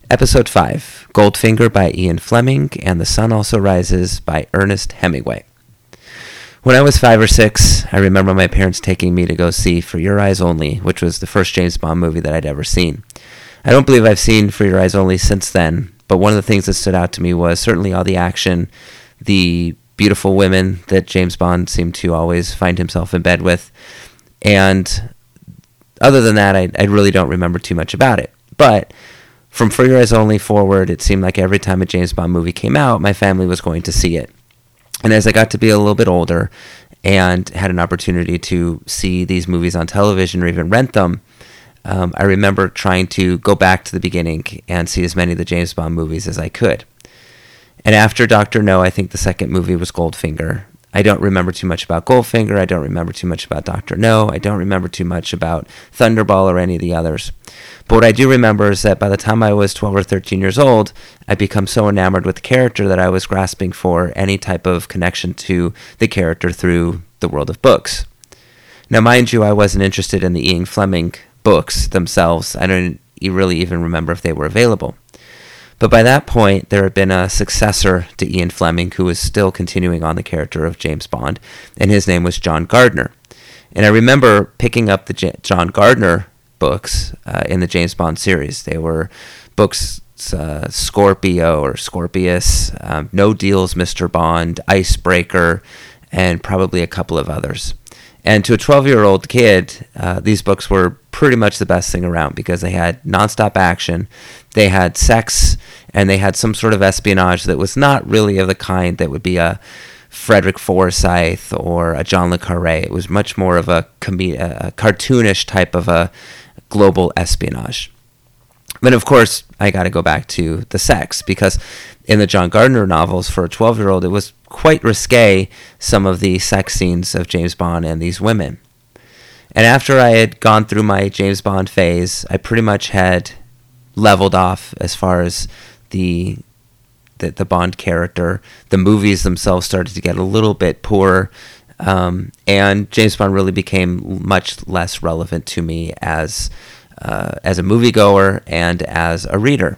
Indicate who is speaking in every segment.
Speaker 1: Episode 5, Goldfinger by Ian Fleming and The Sun Also Rises by Ernest Hemingway. When I was 5 or 6, I remember my parents taking me to go see For Your Eyes Only, which was the first James Bond movie that I'd ever seen. I don't believe I've seen For Your Eyes Only since then, but one of the things that stood out to me was certainly all the action, the beautiful women that James Bond seemed to always find himself in bed with, and other than that, I really don't remember too much about it. But from For Your Eyes Only forward, it seemed like every time a James Bond movie came out, my family was going to see it. And as I got to be a little bit older and had an opportunity to see these movies on television or even rent them, I remember trying to go back to the beginning and see as many of the James Bond movies as I could. And after Dr. No, I think the second movie was Goldfinger. I don't remember too much about Goldfinger. I don't remember too much about Dr. No. I don't remember too much about Thunderball or any of the others. But what I do remember is that by the time I was 12 or 13 years old, I'd become so enamored with the character that I was grasping for any type of connection to the character through the world of books. Now, mind you, I wasn't interested in the Ian Fleming books themselves. I don't really even remember if they were available. But by that point, there had been a successor to Ian Fleming who was still continuing on the character of James Bond, and his name was John Gardner. And I remember picking up the John Gardner books in the James Bond series. They were books Scorpio or Scorpius, No Deals, Mr. Bond, Icebreaker, and probably a couple of others. And to a 12-year-old kid, these books were pretty much the best thing around because they had nonstop action, they had sex, and they had some sort of espionage that was not really of the kind that would be a Frederick Forsyth or a John le Carré. It was much more of a cartoonish type of a global espionage. But of course, I got to go back to the sex because in the John Gardner novels for a 12-year-old, it was quite risque, some of the sex scenes of James Bond and these women. And after I had gone through my James Bond phase, I pretty much had leveled off as far as the Bond character. The movies themselves started to get a little bit poorer, and James Bond really became much less relevant to me as a moviegoer and as a reader.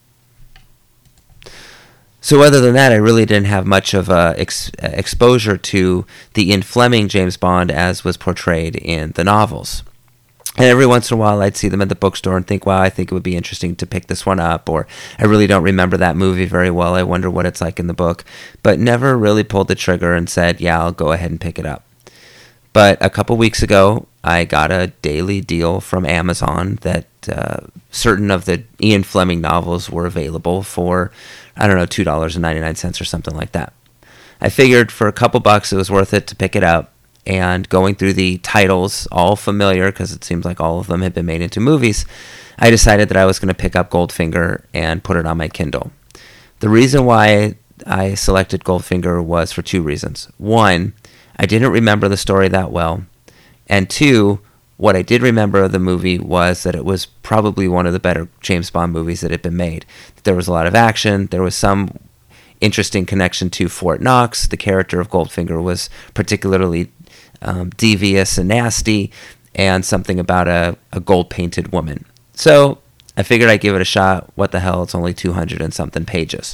Speaker 1: So other than that, I really didn't have much of a exposure to the Ian Fleming James Bond as was portrayed in the novels. And every once in a while, I'd see them at the bookstore and think, wow, I think it would be interesting to pick this one up, or I really don't remember that movie very well. I wonder what it's like in the book, but never really pulled the trigger and said, yeah, I'll go ahead and pick it up. But a couple weeks ago, I got a daily deal from Amazon that certain of the Ian Fleming novels were available for, I don't know, $2.99 or something like that. I figured for a couple bucks it was worth it to pick it up, and going through the titles, all familiar because it seems like all of them had been made into movies, I decided that I was going to pick up Goldfinger and put it on my Kindle. The reason why I selected Goldfinger was for two reasons. One, I didn't remember the story that well, and two, what I did remember of the movie was that it was probably one of the better James Bond movies that had been made. There was a lot of action. There was some interesting connection to Fort Knox. The character of Goldfinger was particularly devious and nasty, and something about a gold-painted woman. So I figured I'd give it a shot. What the hell, it's only 200 and something pages.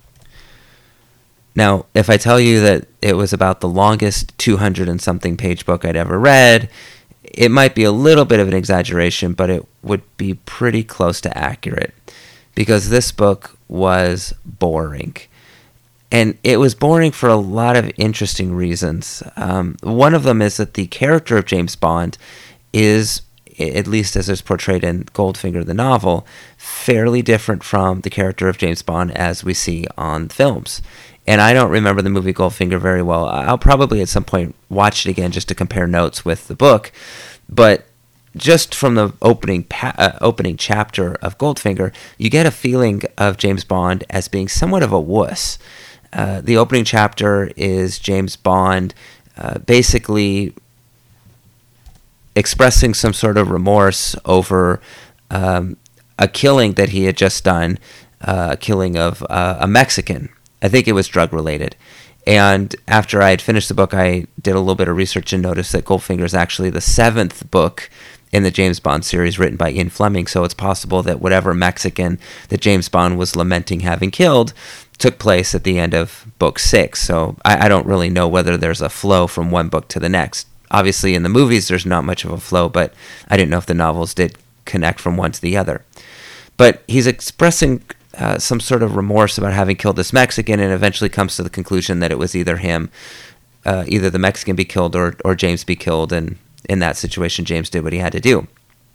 Speaker 1: Now, if I tell you that it was about the longest 200 and something page book I'd ever read, it might be a little bit of an exaggeration, but it would be pretty close to accurate, because this book was boring. And it was boring for a lot of interesting reasons. One of them is that the character of James Bond is, at least as is portrayed in Goldfinger the novel, fairly different from the character of James Bond as we see on films. And I don't remember the movie Goldfinger very well. I'll probably at some point watch it again just to compare notes with the book. But just from the opening chapter of Goldfinger, you get a feeling of James Bond as being somewhat of a wuss. The opening chapter is James Bond basically expressing some sort of remorse over a killing that he had just done, a killing of a Mexican. I think it was drug-related. And after I had finished the book, I did a little bit of research and noticed that Goldfinger is actually the 7th book in the James Bond series written by Ian Fleming, so it's possible that whatever Mexican that James Bond was lamenting having killed took place at the end of book 6. So I don't really know whether there's a flow from one book to the next. Obviously, in the movies, there's not much of a flow, but I didn't know if the novels did connect from one to the other. But he's expressing some sort of remorse about having killed this Mexican, and eventually comes to the conclusion that it was either him, either the Mexican be killed or James be killed, and in that situation, James did what he had to do.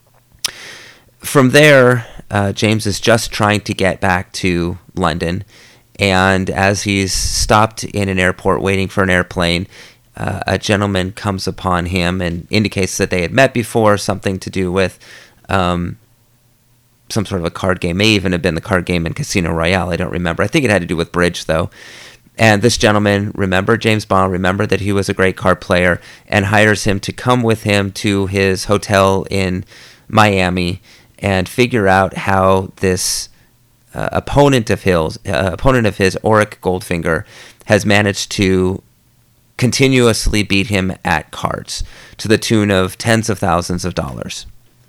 Speaker 1: From there, James is just trying to get back to London, and as he's stopped in an airport waiting for an airplane, a gentleman comes upon him and indicates that they had met before, something to do with some sort of a card game. May even have been the card game in Casino Royale. I don't remember. I think it had to do with bridge, though. And this gentleman remembered James Bond, remembered that he was a great card player, and hires him to come with him to his hotel in Miami and figure out how this opponent of his, Auric Goldfinger, has managed to continuously beat him at cards to the tune of tens of thousands of dollars.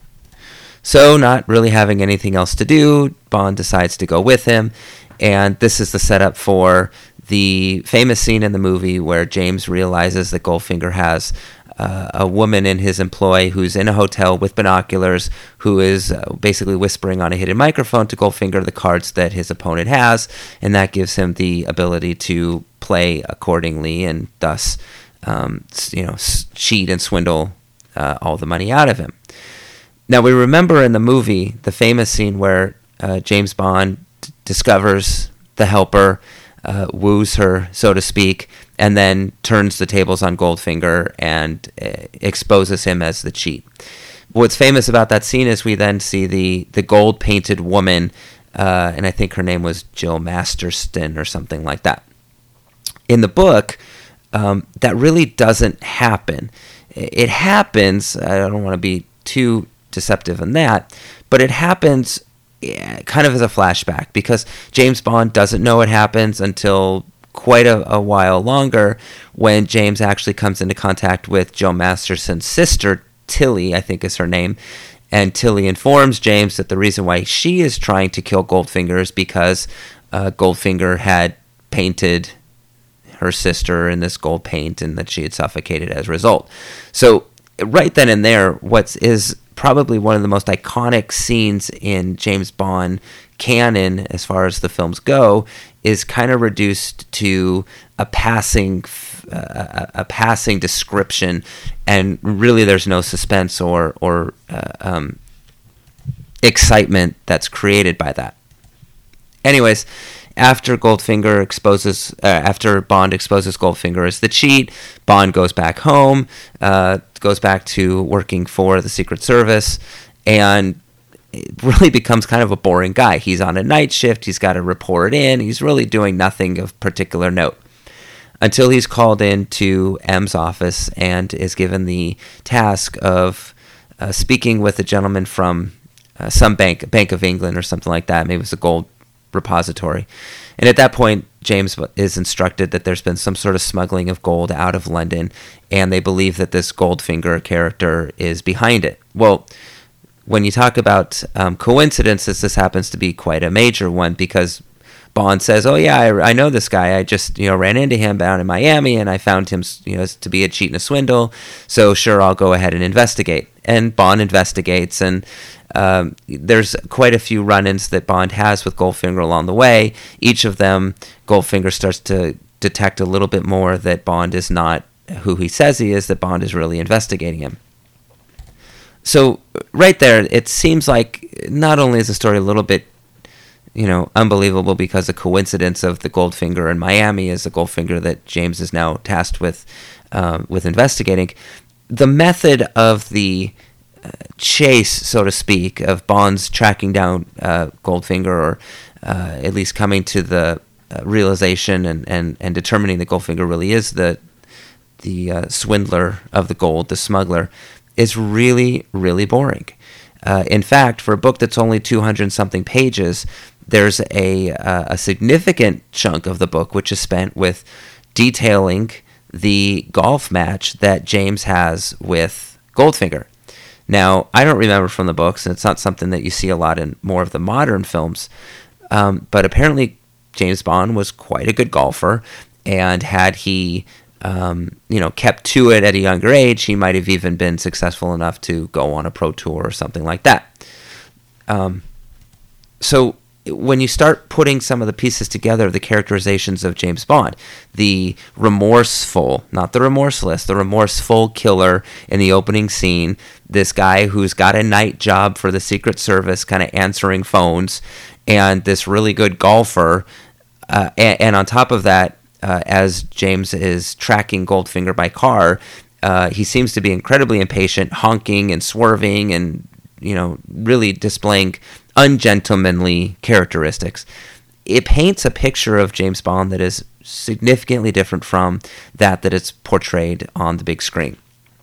Speaker 1: So, not really having anything else to do, Bond decides to go with him, and this is the setup for the famous scene in the movie where James realizes that Goldfinger has a woman in his employ who's in a hotel with binoculars, who is basically whispering on a hidden microphone to Goldfinger the cards that his opponent has, and that gives him the ability to play accordingly and thus cheat and swindle all the money out of him. Now, we remember in the movie the famous scene where James Bond discovers the helper, woos her, so to speak, and then turns the tables on Goldfinger and exposes him as the cheat. What's famous about that scene is we then see the gold-painted woman, and I think her name was Jill Masterston or something like that. In the book, that really doesn't happen. It happens, I don't want to be too deceptive in that, but it happens kind of as a flashback, because James Bond doesn't know it happens until quite a while longer, when James actually comes into contact with Jill Masterson's sister, Tilly, I think is her name, and Tilly informs James that the reason why she is trying to kill Goldfinger is because Goldfinger had painted her sister in this gold paint and that she had suffocated as a result. So right then and there, what is probably one of the most iconic scenes in James Bond canon, as far as the films go, is kind of reduced to a passing description, and really there's no suspense or excitement that's created by that. Anyways, after Bond exposes Goldfinger as the cheat, Bond goes back home, goes back to working for the Secret Service, and it really becomes kind of a boring guy. He's on a night shift, he's got to report in, he's really doing nothing of particular note. Until he's called in to M's office and is given the task of speaking with a gentleman from some Bank of England or something like that. Maybe it was a gold repository. And at that point, James is instructed that there's been some sort of smuggling of gold out of London, and they believe that this Goldfinger character is behind it. Well, when you talk about coincidences, this happens to be quite a major one, because Bond says, oh yeah, I know this guy. I just ran into him down in Miami, and I found him to be a cheat and a swindle. So sure, I'll go ahead and investigate. And Bond investigates, and there's quite a few run-ins that Bond has with Goldfinger along the way. Each of them, Goldfinger starts to detect a little bit more that Bond is not who he says he is, that Bond is really investigating him. So right there, it seems like not only is the story a little bit unbelievable because the coincidence of the Goldfinger in Miami is the Goldfinger that James is now tasked with investigating. The method of the chase, so to speak, of Bond's tracking down Goldfinger, or at least coming to the realization and determining that Goldfinger really is the swindler of the gold, the smuggler, is really, really boring. In fact, for a book that's only 200-something pages, there's a significant chunk of the book which is spent with detailing the golf match that James has with Goldfinger. Now, I don't remember from the books, and it's not something that you see a lot in more of the modern films, but apparently James Bond was quite a good golfer, and had he kept to it at a younger age, he might have even been successful enough to go on a pro tour or something like that. So when you start putting some of the pieces together, the characterizations of James Bond, the remorseful, not the remorseless, the remorseful killer in the opening scene, this guy who's got a night job for the Secret Service, kind of answering phones, and this really good golfer, and on top of that, as James is tracking Goldfinger by car, he seems to be incredibly impatient, honking and swerving and, really displaying ungentlemanly characteristics. It paints a picture of James Bond that is significantly different from that is portrayed on the big screen.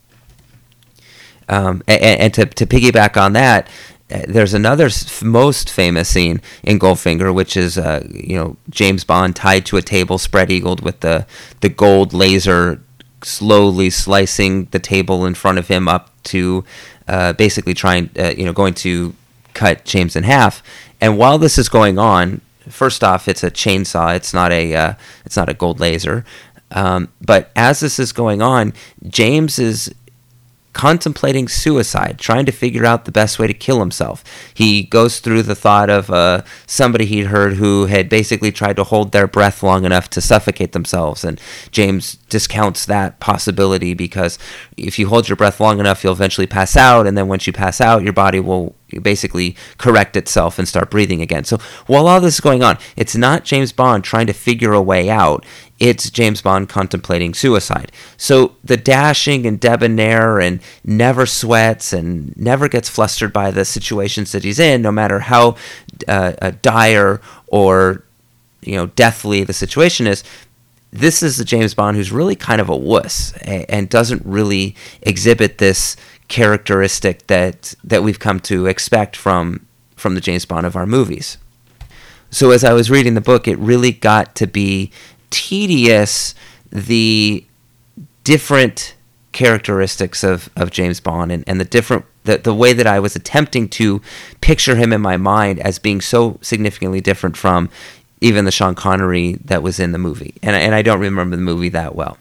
Speaker 1: And to piggyback on that, there's another most famous scene in Goldfinger, which is James Bond tied to a table, spread-eagled, with the gold laser slowly slicing the table in front of him up to basically going to cut James in half. And while this is going on, first off, it's a chainsaw. It's not a gold laser. But as this is going on, James is contemplating suicide, trying to figure out the best way to kill himself. He goes through the thought of somebody he'd heard who had basically tried to hold their breath long enough to suffocate themselves, and James discounts that possibility because if you hold your breath long enough, you'll eventually pass out, and then once you pass out, your body will basically correct itself and start breathing again. So while all this is going on, it's not James Bond trying to figure a way out. It's James Bond contemplating suicide. So the dashing and debonair and never sweats and never gets flustered by the situations that he's in, no matter how dire or deathly the situation is. This is the James Bond who's really kind of a wuss and doesn't really exhibit this characteristic that we've come to expect from the James Bond of our movies. So as I was reading the book, it really got to be tedious, the different characteristics of James Bond and the way that I was attempting to picture him in my mind as being so significantly different from even the Sean Connery that was in the movie. And I don't remember the movie that well.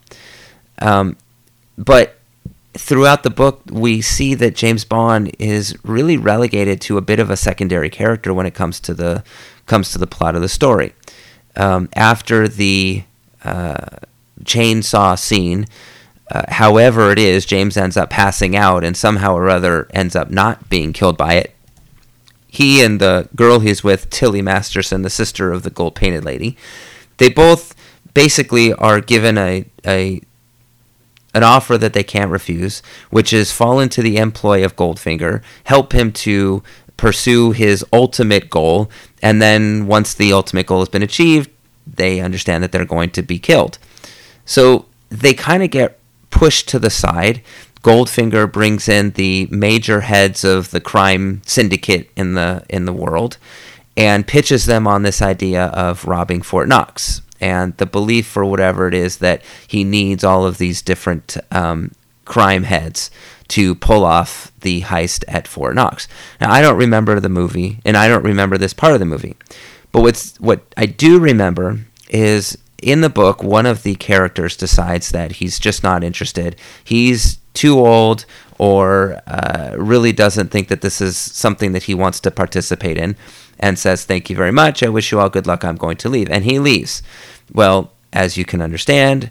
Speaker 1: But throughout the book, we see that James Bond is really relegated to a bit of a secondary character when it comes to the plot of the story. After the chainsaw scene, however it is, James ends up passing out and somehow or other ends up not being killed by it. He and the girl he's with, Tilly Masterson, the sister of the gold-painted lady, they both basically are given an offer that they can't refuse, which is fall into the employ of Goldfinger, help him to pursue his ultimate goal, and then once the ultimate goal has been achieved, they understand that they're going to be killed. So they kind of get pushed to the side. Goldfinger brings in the major heads of the crime syndicate in the world and pitches them on this idea of robbing Fort Knox, and the belief, for whatever it is, that he needs all of these different crime heads to pull off the heist at Fort Knox. Now, I don't remember the movie, and I don't remember this part of the movie, but what I do remember is in the book, one of the characters decides that he's just not interested. He's too old, or really doesn't think that this is something that he wants to participate in, and says, "Thank you very much. I wish you all good luck. I'm going to leave." And he leaves. Well, as you can understand,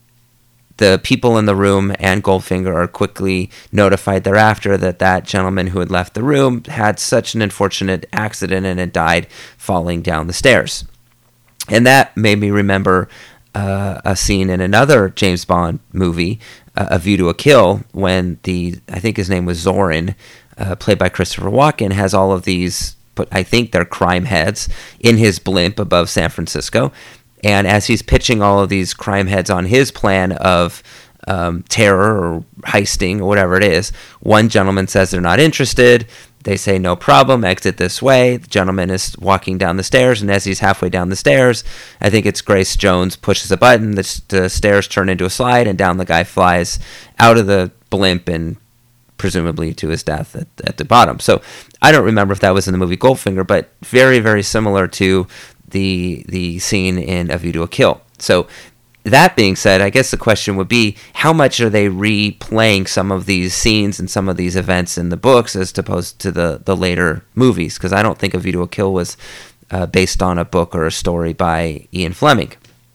Speaker 1: the people in the room and Goldfinger are quickly notified thereafter that gentleman who had left the room had such an unfortunate accident and had died falling down the stairs. And that made me remember a scene in another James Bond movie, A View to a Kill, when I think his name was Zorin, played by Christopher Walken, has all of these, but I think they're crime heads, in his blimp above San Francisco. And as he's pitching all of these crime heads on his plan of terror or heisting or whatever it is, one gentleman says they're not interested. They say, "No problem, exit this way." The gentleman is walking down the stairs, and as he's halfway down the stairs, I think it's Grace Jones pushes a button, the stairs turn into a slide, and down the guy flies out of the blimp and presumably to his death at the bottom. So I don't remember if that was in the movie Goldfinger, but very, very similar to the scene in A View to a Kill. So that being said, I guess the question would be, how much are they replaying some of these scenes and some of these events in the books as opposed to the later movies? Because I don't think A View to a Kill was based on a book or a story by Ian Fleming.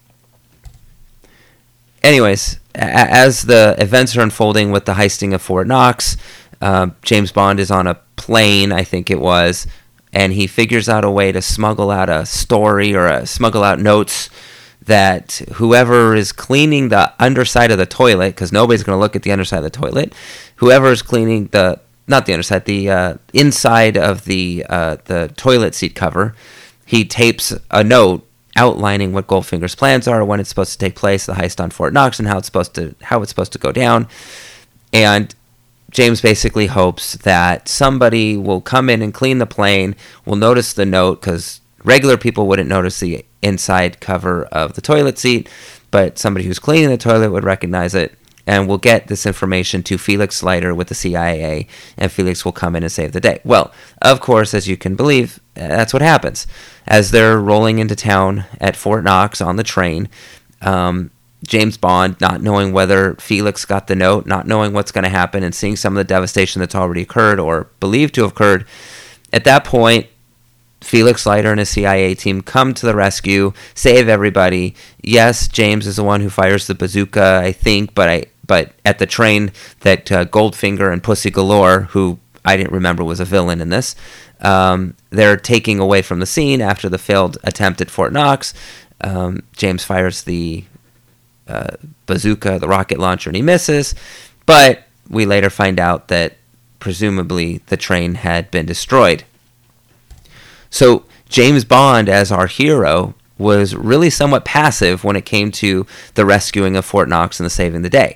Speaker 1: Anyways, as the events are unfolding with the heisting of Fort Knox, James Bond is on a plane, I think it was, and he figures out a way to smuggle out a story or smuggle out notes that whoever is cleaning the underside of the toilet, because nobody's going to look at the underside of the toilet, whoever is cleaning the inside of the toilet seat cover, he tapes a note outlining what Goldfinger's plans are, when it's supposed to take place, the heist on Fort Knox, and how it's supposed to go down. And James basically hopes that somebody will come in and clean the plane, will notice the note, because regular people wouldn't notice the inside cover of the toilet seat, but somebody who's cleaning the toilet would recognize it, and will get this information to Felix Leiter with the CIA, and Felix will come in and save the day. Well, of course, as you can believe, that's what happens. As they're rolling into town at Fort Knox on the train, James Bond, not knowing whether Felix got the note, not knowing what's going to happen, and seeing some of the devastation that's already occurred or believed to have occurred, at that point, Felix Leiter and his CIA team come to the rescue, save everybody. Yes, James is the one who fires the bazooka, I think, but at the train that Goldfinger and Pussy Galore, who I didn't remember was a villain in this, they're taking away from the scene after the failed attempt at Fort Knox. James fires the bazooka, the rocket launcher, and he misses. But we later find out that presumably the train had been destroyed. So James Bond, as our hero, was really somewhat passive when it came to the rescuing of Fort Knox and the saving the day.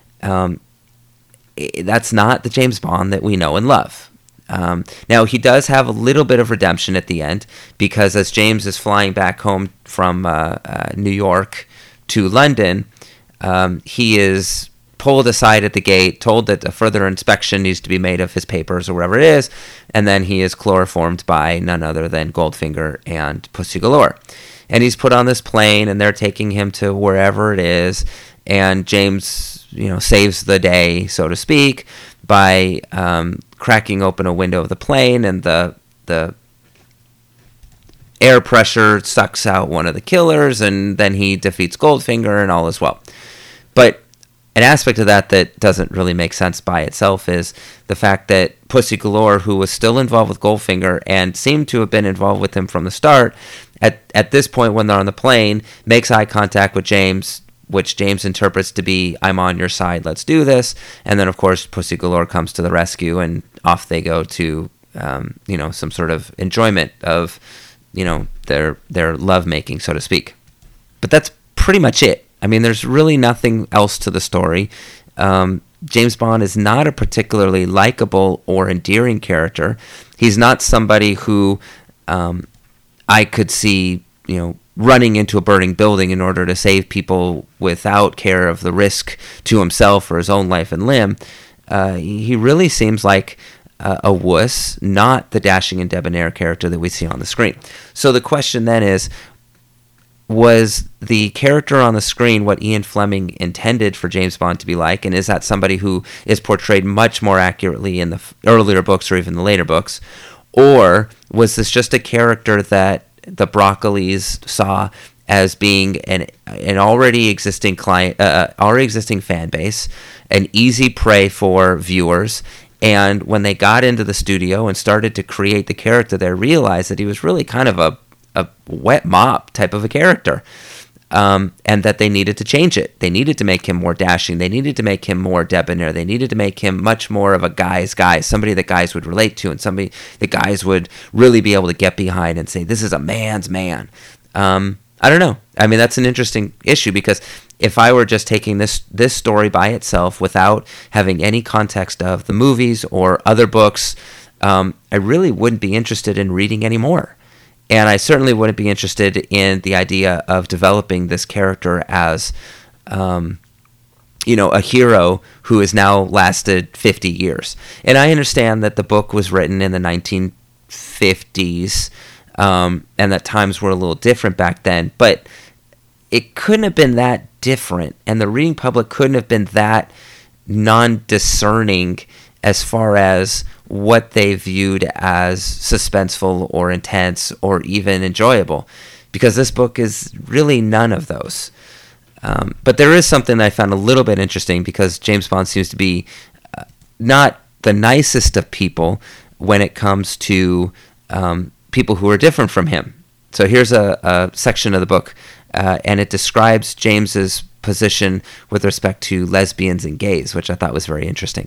Speaker 1: That's not the James Bond that we know and love. Now, he does have a little bit of redemption at the end, because as James is flying back home from New York to London, he is pulled aside at the gate, told that a further inspection needs to be made of his papers or whatever it is, and then he is chloroformed by none other than Goldfinger and Pussy Galore. And he's put on this plane, and they're taking him to wherever it is, and James, saves the day, so to speak, by cracking open a window of the plane, and the air pressure sucks out one of the killers, and then he defeats Goldfinger, and all is well. But an aspect of that doesn't really make sense by itself is the fact that Pussy Galore, who was still involved with Goldfinger and seemed to have been involved with him from the start, at this point when they're on the plane, makes eye contact with James, which James interprets to be, "I'm on your side, let's do this." And then, of course, Pussy Galore comes to the rescue, and off they go to, some sort of enjoyment of, their lovemaking, so to speak. But that's pretty much it. I mean, there's really nothing else to the story. James Bond is not a particularly likable or endearing character. He's not somebody who I could see, running into a burning building in order to save people without care of the risk to himself or his own life and limb. He really seems like a wuss, not the dashing and debonair character that we see on the screen. So the question then is, was the character on the screen what Ian Fleming intended for James Bond to be like? And is that somebody who is portrayed much more accurately in the earlier books or even the later books? Or was this just a character that the Broccolis saw as being an already existing already existing fan base, an easy prey for viewers, and when they got into the studio and started to create the character, they realized that he was really kind of a wet mop type of a character, and that they needed to change it. They needed to make him more dashing. They needed to make him more debonair. They needed to make him much more of a guy's guy, somebody that guys would relate to, and somebody that guys would really be able to get behind and say, this is a man's man. I don't know. I mean, that's an interesting issue, because if I were just taking this story by itself without having any context of the movies or other books, I really wouldn't be interested in reading any more. And I certainly wouldn't be interested in the idea of developing this character as a hero who has now lasted 50 years. And I understand that the book was written in the 1950s, and that times were a little different back then, but it couldn't have been that different, and the reading public couldn't have been that non-discerning as far as what they viewed as suspenseful or intense or even enjoyable, because this book is really none of those. But there is something that I found a little bit interesting, because James Bond seems to be not the nicest of people when it comes to people who are different from him. So here's a section of the book, and it describes James's position with respect to lesbians and gays, which I thought was very interesting.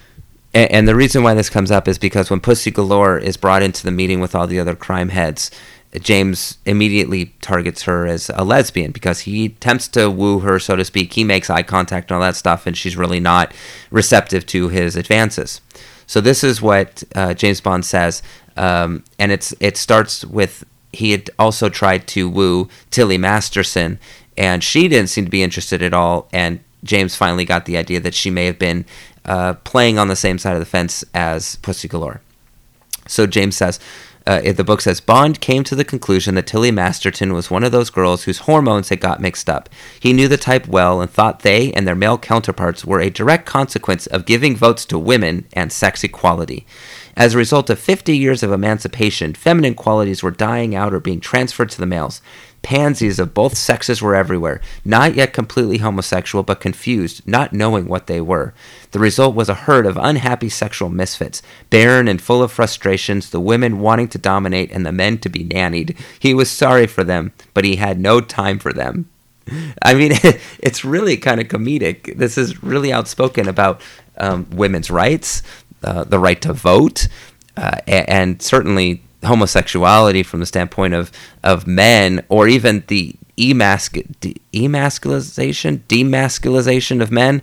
Speaker 1: And the reason why this comes up is because when Pussy Galore is brought into the meeting with all the other crime heads, James immediately targets her as a lesbian because he attempts to woo her, so to speak. He makes eye contact and all that stuff, and she's really not receptive to his advances. So this is what James Bond says, and it starts with, he had also tried to woo Tilly Masterson, and she didn't seem to be interested at all, and James finally got the idea that she may have been playing on the same side of the fence as Pussy Galore. So James says, the book says, Bond came to the conclusion that Tilly Masterton was one of those girls whose hormones had got mixed up. He knew the type well and thought they and their male counterparts were a direct consequence of giving votes to women and sex equality. As a result of 50 years of emancipation, feminine qualities were dying out or being transferred to the males. Pansies of both sexes were everywhere, not yet completely homosexual, but confused, not knowing what they were. The result was a herd of unhappy sexual misfits, barren and full of frustrations, the women wanting to dominate and the men to be nannied. He was sorry for them, but he had no time for them. I mean, it's really kind of comedic. This is really outspoken about women's rights, the right to vote, and certainly homosexuality from the standpoint of men, or even the demasculization of men.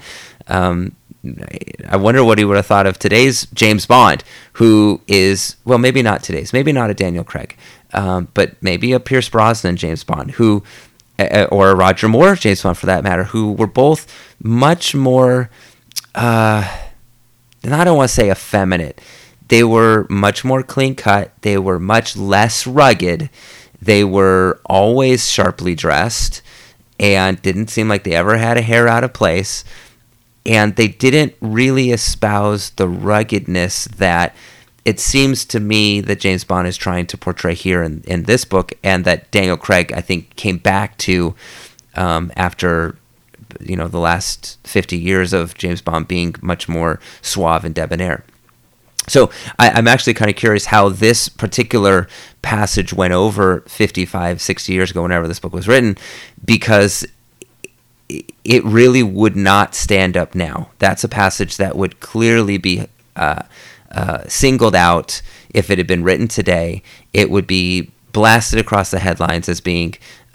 Speaker 1: I wonder what he would have thought of today's James Bond, who is, well, maybe not today's, maybe not a Daniel Craig, but maybe a Pierce Brosnan James Bond, who, or a Roger Moore James Bond for that matter, who were both much more, and I don't want to say effeminate. They were much more clean-cut. They were much less rugged. They were always sharply dressed and didn't seem like they ever had a hair out of place. And they didn't really espouse the ruggedness that it seems to me that James Bond is trying to portray here in this book, and that Daniel Craig, I think, came back to after the last 50 years of James Bond being much more suave and debonair. So I'm actually kind of curious how this particular passage went over 55, 60 years ago, whenever this book was written, because it really would not stand up now. That's a passage that would clearly be singled out if it had been written today. It would be blasted across the headlines as being,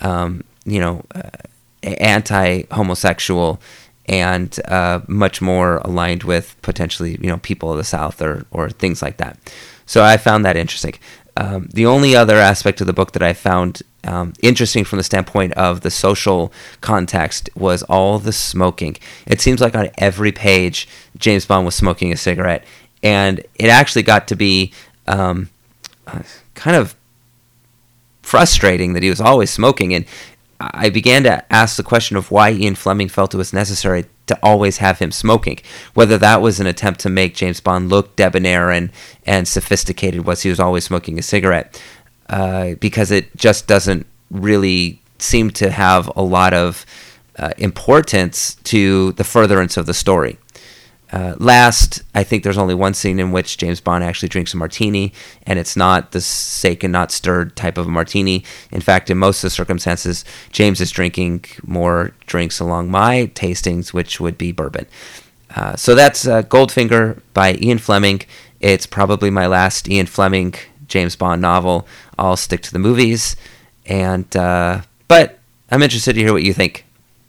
Speaker 1: anti-homosexual, and much more aligned with potentially, people of the South or things like that. So I found that interesting. The only other aspect of the book that I found interesting from the standpoint of the social context was all the smoking. It seems like on every page, James Bond was smoking a cigarette, and it actually got to be kind of frustrating that he was always smoking. And I began to ask the question of why Ian Fleming felt it was necessary to always have him smoking, whether that was an attempt to make James Bond look debonair and sophisticated, was he was always smoking a cigarette, because it just doesn't really seem to have a lot of importance to the furtherance of the story. Last, I think there's only one scene in which James Bond actually drinks a martini, and it's not the shaken, not stirred type of a martini. In fact, in most of the circumstances, James is drinking more drinks along my tastings, which would be bourbon. So that's Goldfinger by Ian Fleming. It's probably my last Ian Fleming James Bond novel. I'll stick to the movies, but I'm interested to hear what you think.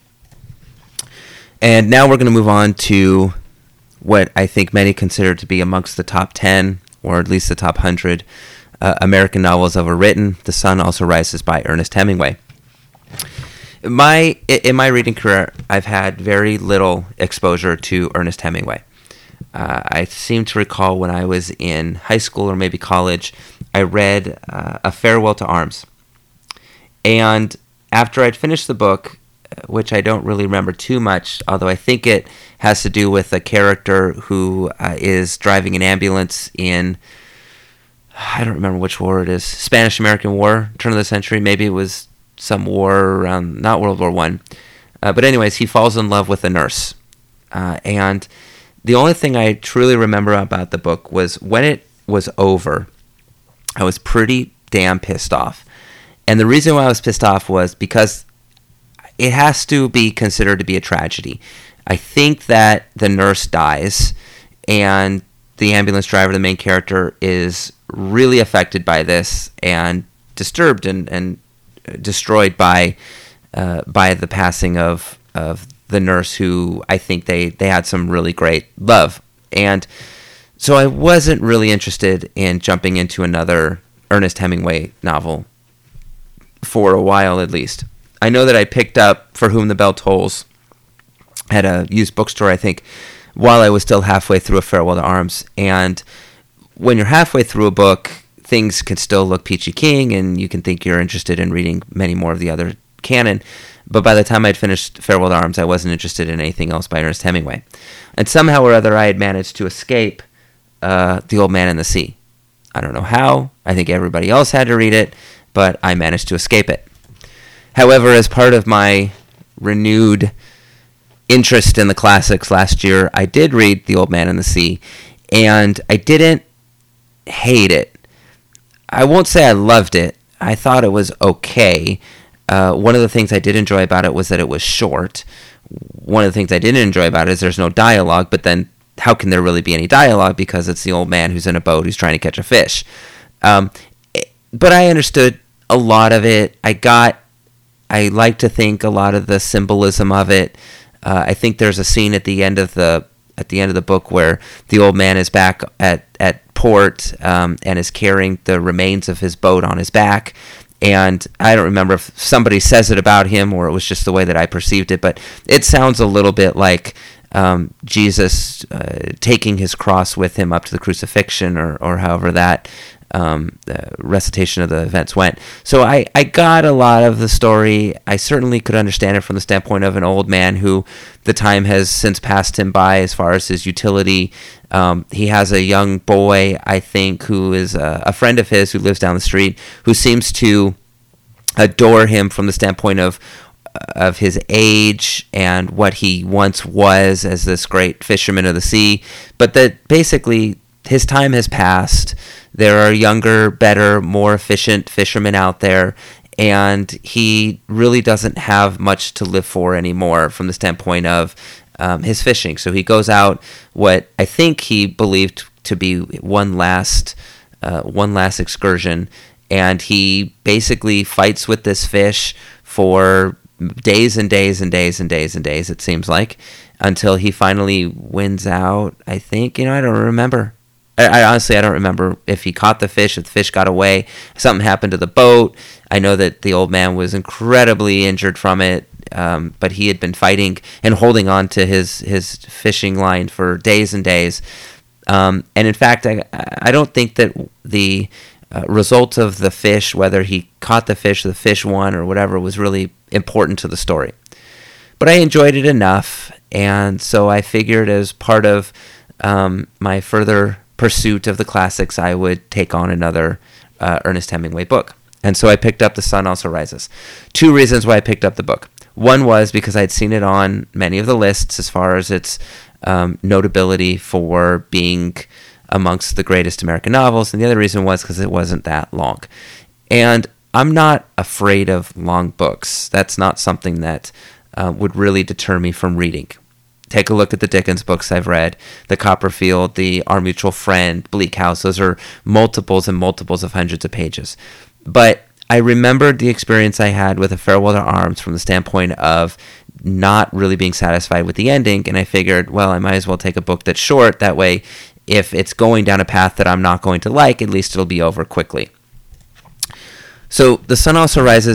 Speaker 1: And now we're going to move on to what I think many consider to be amongst the top 10, or at least the top 100 American novels ever written. The Sun Also Rises by Ernest Hemingway. In my reading career, I've had very little exposure to Ernest Hemingway. I seem to recall when I was in high school or maybe college, I read A Farewell to Arms. And after I'd finished the book, which I don't really remember too much, although I think it has to do with a character who is driving an ambulance in, I don't remember which war it is, Spanish-American War, turn of the century. Maybe it was some war around, not World War I. But anyways, he falls in love with a nurse. And the only thing I truly remember about the book was when it was over, I was pretty damn pissed off. And the reason why I was pissed off was because it has to be considered to be a tragedy. I think that the nurse dies, and the ambulance driver, the main character, is really affected by this and disturbed and destroyed by the passing of the nurse, who I think they had some really great love. And so I wasn't really interested in jumping into another Ernest Hemingway novel for a while, at least. I know that I picked up For Whom the Bell Tolls at a used bookstore, I think, while I was still halfway through A Farewell to Arms. And when you're halfway through a book, things can still look peachy keen, and you can think you're interested in reading many more of the other canon. But by the time I'd finished Farewell to Arms, I wasn't interested in anything else by Ernest Hemingway. And somehow or other, I had managed to escape The Old Man and the Sea. I don't know how. I think everybody else had to read it, but I managed to escape it. However, as part of my renewed interest in the classics last year, I did read The Old Man and the Sea, and I didn't hate it. I won't say I loved it. I thought it was okay. One of the things I did enjoy about it was that it was short. One of the things I didn't enjoy about it is there's no dialogue, but then how can there really be any dialogue, because it's the old man who's in a boat who's trying to catch a fish. But I understood a lot of it. I like to think a lot of the symbolism of it. I think there's a scene at the end of the book where the old man is back at port and is carrying the remains of his boat on his back. And I don't remember if somebody says it about him or it was just the way that I perceived it, but it sounds a little bit like Jesus taking his cross with him up to the crucifixion, or however that recitation of the events went. So I got a lot of the story. I certainly could understand it from the standpoint of an old man who the time has since passed him by as far as his utility. He has a young boy, I think, who is a friend of his who lives down the street, who seems to adore him from the standpoint of his age and what he once was as this great fisherman of the sea, but that basically his time has passed. There are younger, better, more efficient fishermen out there, and he really doesn't have much to live for anymore from the standpoint of his fishing. So he goes out what I think he believed to be one last excursion, and he basically fights with this fish for days and days and days and days and days, it seems like, until he finally wins out, I think. I don't remember. I honestly don't remember if he caught the fish, if the fish got away, something happened to the boat. I know that the old man was incredibly injured from it, but he had been fighting and holding on to his fishing line for days and days. And in fact, I don't think that the result of the fish, whether he caught the fish won, or whatever, was really important to the story. But I enjoyed it enough, and so I figured as part of my further pursuit of the classics, I would take on another Ernest Hemingway book. And so I picked up The Sun Also Rises. Two reasons why I picked up the book. One was because I'd seen it on many of the lists as far as its notability for being amongst the greatest American novels, and the other reason was because it wasn't that long. And I'm not afraid of long books. That's not something that would really deter me from reading. Take a look at the Dickens books I've read, The Copperfield, The Our Mutual Friend, Bleak House. Those are multiples and multiples of hundreds of pages. But I remembered the experience I had with A Farewell to Arms from the standpoint of not really being satisfied with the ending, and I figured, well, I might as well take a book that's short. That way, if it's going down a path that I'm not going to like, at least it'll be over quickly. So The Sun Also Rises is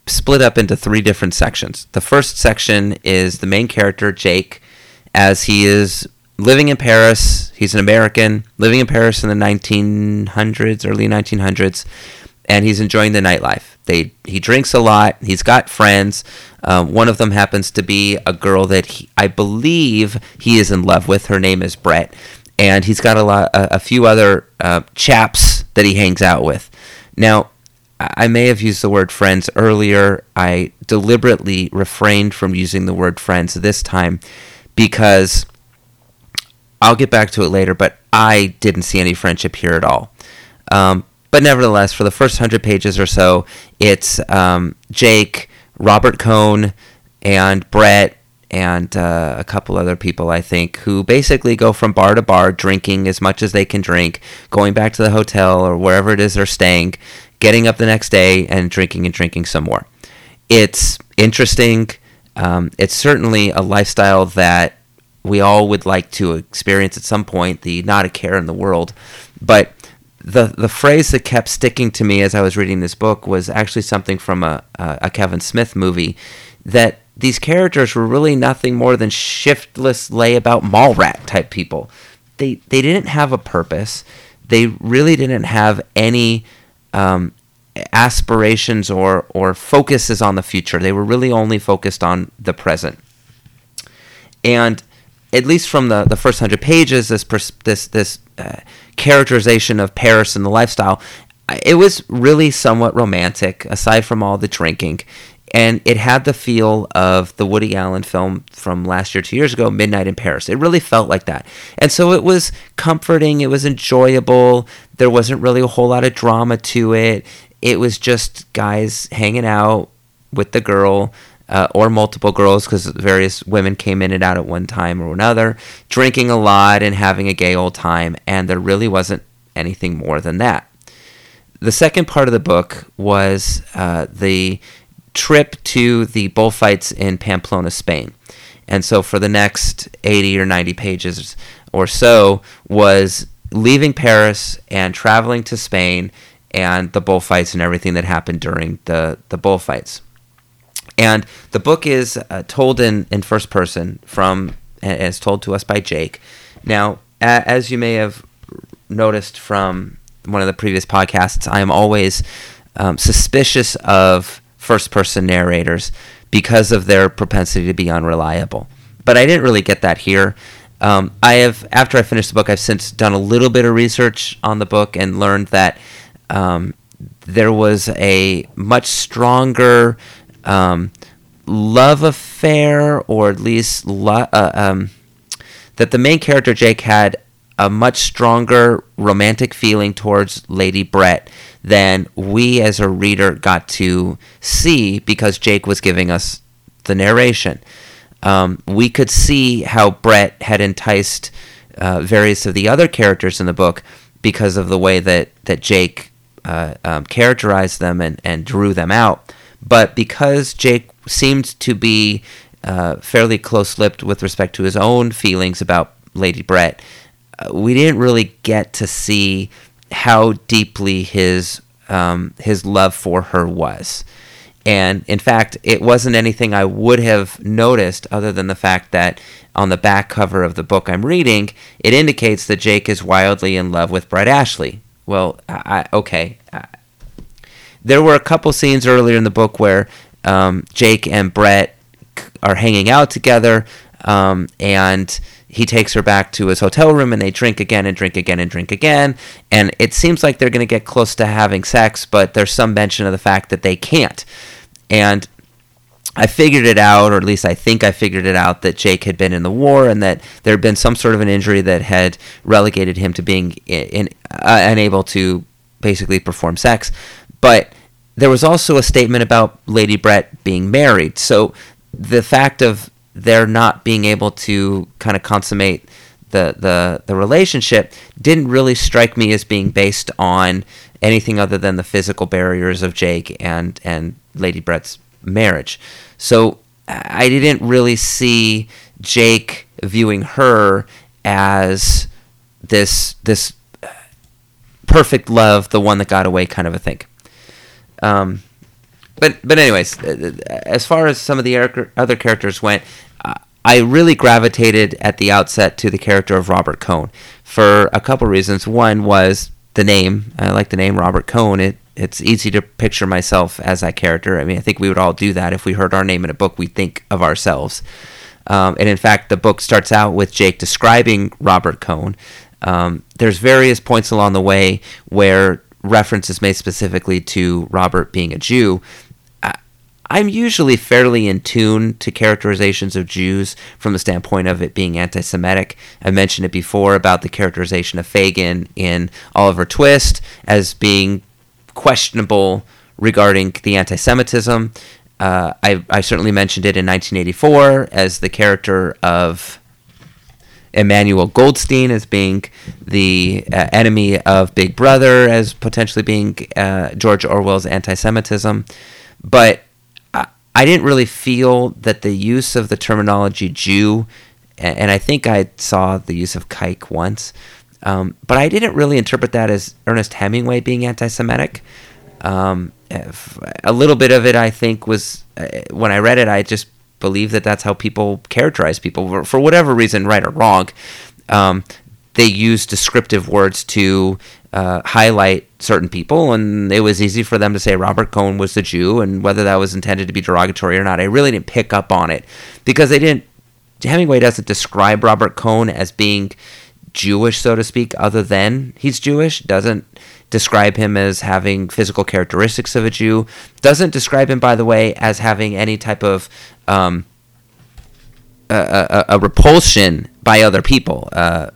Speaker 1: split up into 3 different sections. The first section is the main character, Jake, as he is living in Paris. He's an American living in Paris in the 1900s, early 1900s, and he's enjoying the nightlife. He drinks a lot. He's got friends. One of them happens to be a girl that I believe he is in love with. Her name is Brett, and he's got a few other chaps that he hangs out with. Now, I may have used the word friends earlier. I deliberately refrained from using the word friends this time because I'll get back to it later, but I didn't see any friendship here at all. But nevertheless, for the first 100 pages or so, it's Jake, Robert Cohn, and Brett, and a couple other people, I think, who basically go from bar to bar, drinking as much as they can drink, going back to the hotel or wherever it is they're staying, getting up the next day and drinking some more. It's interesting. It's certainly a lifestyle that we all would like to experience at some point, the not a care in the world. But the phrase that kept sticking to me as I was reading this book was actually something from a Kevin Smith movie, that these characters were really nothing more than shiftless, layabout mall rat type people. They didn't have a purpose. They really didn't have any aspirations or focuses on the future. They were really only focused on the present. And at least from the first 100 pages, this characterization of Paris and the lifestyle, it was really somewhat romantic, aside from all the drinking. And it had the feel of the Woody Allen film from last year, 2 years ago, Midnight in Paris. It really felt like that. And so it was comforting. It was enjoyable. There wasn't really a whole lot of drama to it. It was just guys hanging out with the girl, or multiple girls, because various women came in and out at one time or another, drinking a lot and having a gay old time. And there really wasn't anything more than that. The second part of the book was the trip to the bullfights in Pamplona, Spain. And so for the next 80 or 90 pages or so was leaving Paris and traveling to Spain and the bullfights and everything that happened during the bullfights. And the book is told in first person and it's told to us by Jake. Now, as you may have noticed from one of the previous podcasts, I am always suspicious of first-person narrators because of their propensity to be unreliable. But I didn't really get that here. After I finished the book, I've since done a little bit of research on the book and learned that there was a much stronger love affair, or at least that the main character, Jake, had a much stronger romantic feeling towards Lady Brett than we as a reader got to see because Jake was giving us the narration. We could see how Brett had enticed various of the other characters in the book because of the way that Jake characterized them and drew them out. But because Jake seemed to be fairly close-lipped with respect to his own feelings about Lady Brett, we didn't really get to see how deeply his love for her was. And in fact, it wasn't anything I would have noticed other than the fact that on the back cover of the book I'm reading, it indicates that Jake is wildly in love with Brett Ashley. Well, okay. There were a couple scenes earlier in the book where Jake and Brett are hanging out together, and he takes her back to his hotel room, and they drink again and drink again and drink again. And it seems like they're going to get close to having sex, but there's some mention of the fact that they can't. And I figured it out, or at least I think I figured it out, that Jake had been in the war and that there had been some sort of an injury that had relegated him to being unable to basically perform sex. But there was also a statement about Lady Brett being married. So the fact of their not being able to kind of consummate the relationship didn't really strike me as being based on anything other than the physical barriers of Jake and Lady Brett's marriage. So I didn't really see Jake viewing her as this perfect love, the one that got away kind of a thing. but anyways, as far as some of the other characters went, I really gravitated at the outset to the character of Robert Cohn for a couple reasons. One was the name. I like the name Robert Cohn. It's easy to picture myself as that character. I mean, I think we would all do that. If we heard our name in a book, we think of ourselves. And in fact, the book starts out with Jake describing Robert Cohn. There's various points along the way where reference is made specifically to Robert being a Jew. I'm usually fairly in tune to characterizations of Jews from the standpoint of it being anti-Semitic. I mentioned it before about the characterization of Fagin in Oliver Twist as being questionable regarding the anti-Semitism. I certainly mentioned it in 1984 as the character of Emmanuel Goldstein as being the enemy of Big Brother, as potentially being George Orwell's anti-Semitism. But I didn't really feel that the use of the terminology Jew, and I think I saw the use of kike once, but I didn't really interpret that as Ernest Hemingway being anti-Semitic. A little bit of it, I think, was, when I read it, I just believe that that's how people characterize people. For whatever reason, right or wrong, they use descriptive words to highlight certain people, and it was easy for them to say Robert Cohn was a Jew, and whether that was intended to be derogatory or not, I really didn't pick up on it, because Hemingway doesn't describe Robert Cohn as being Jewish, so to speak, other than he's Jewish, doesn't describe him as having physical characteristics of a Jew, doesn't describe him, by the way, as having any type of a repulsion by other people.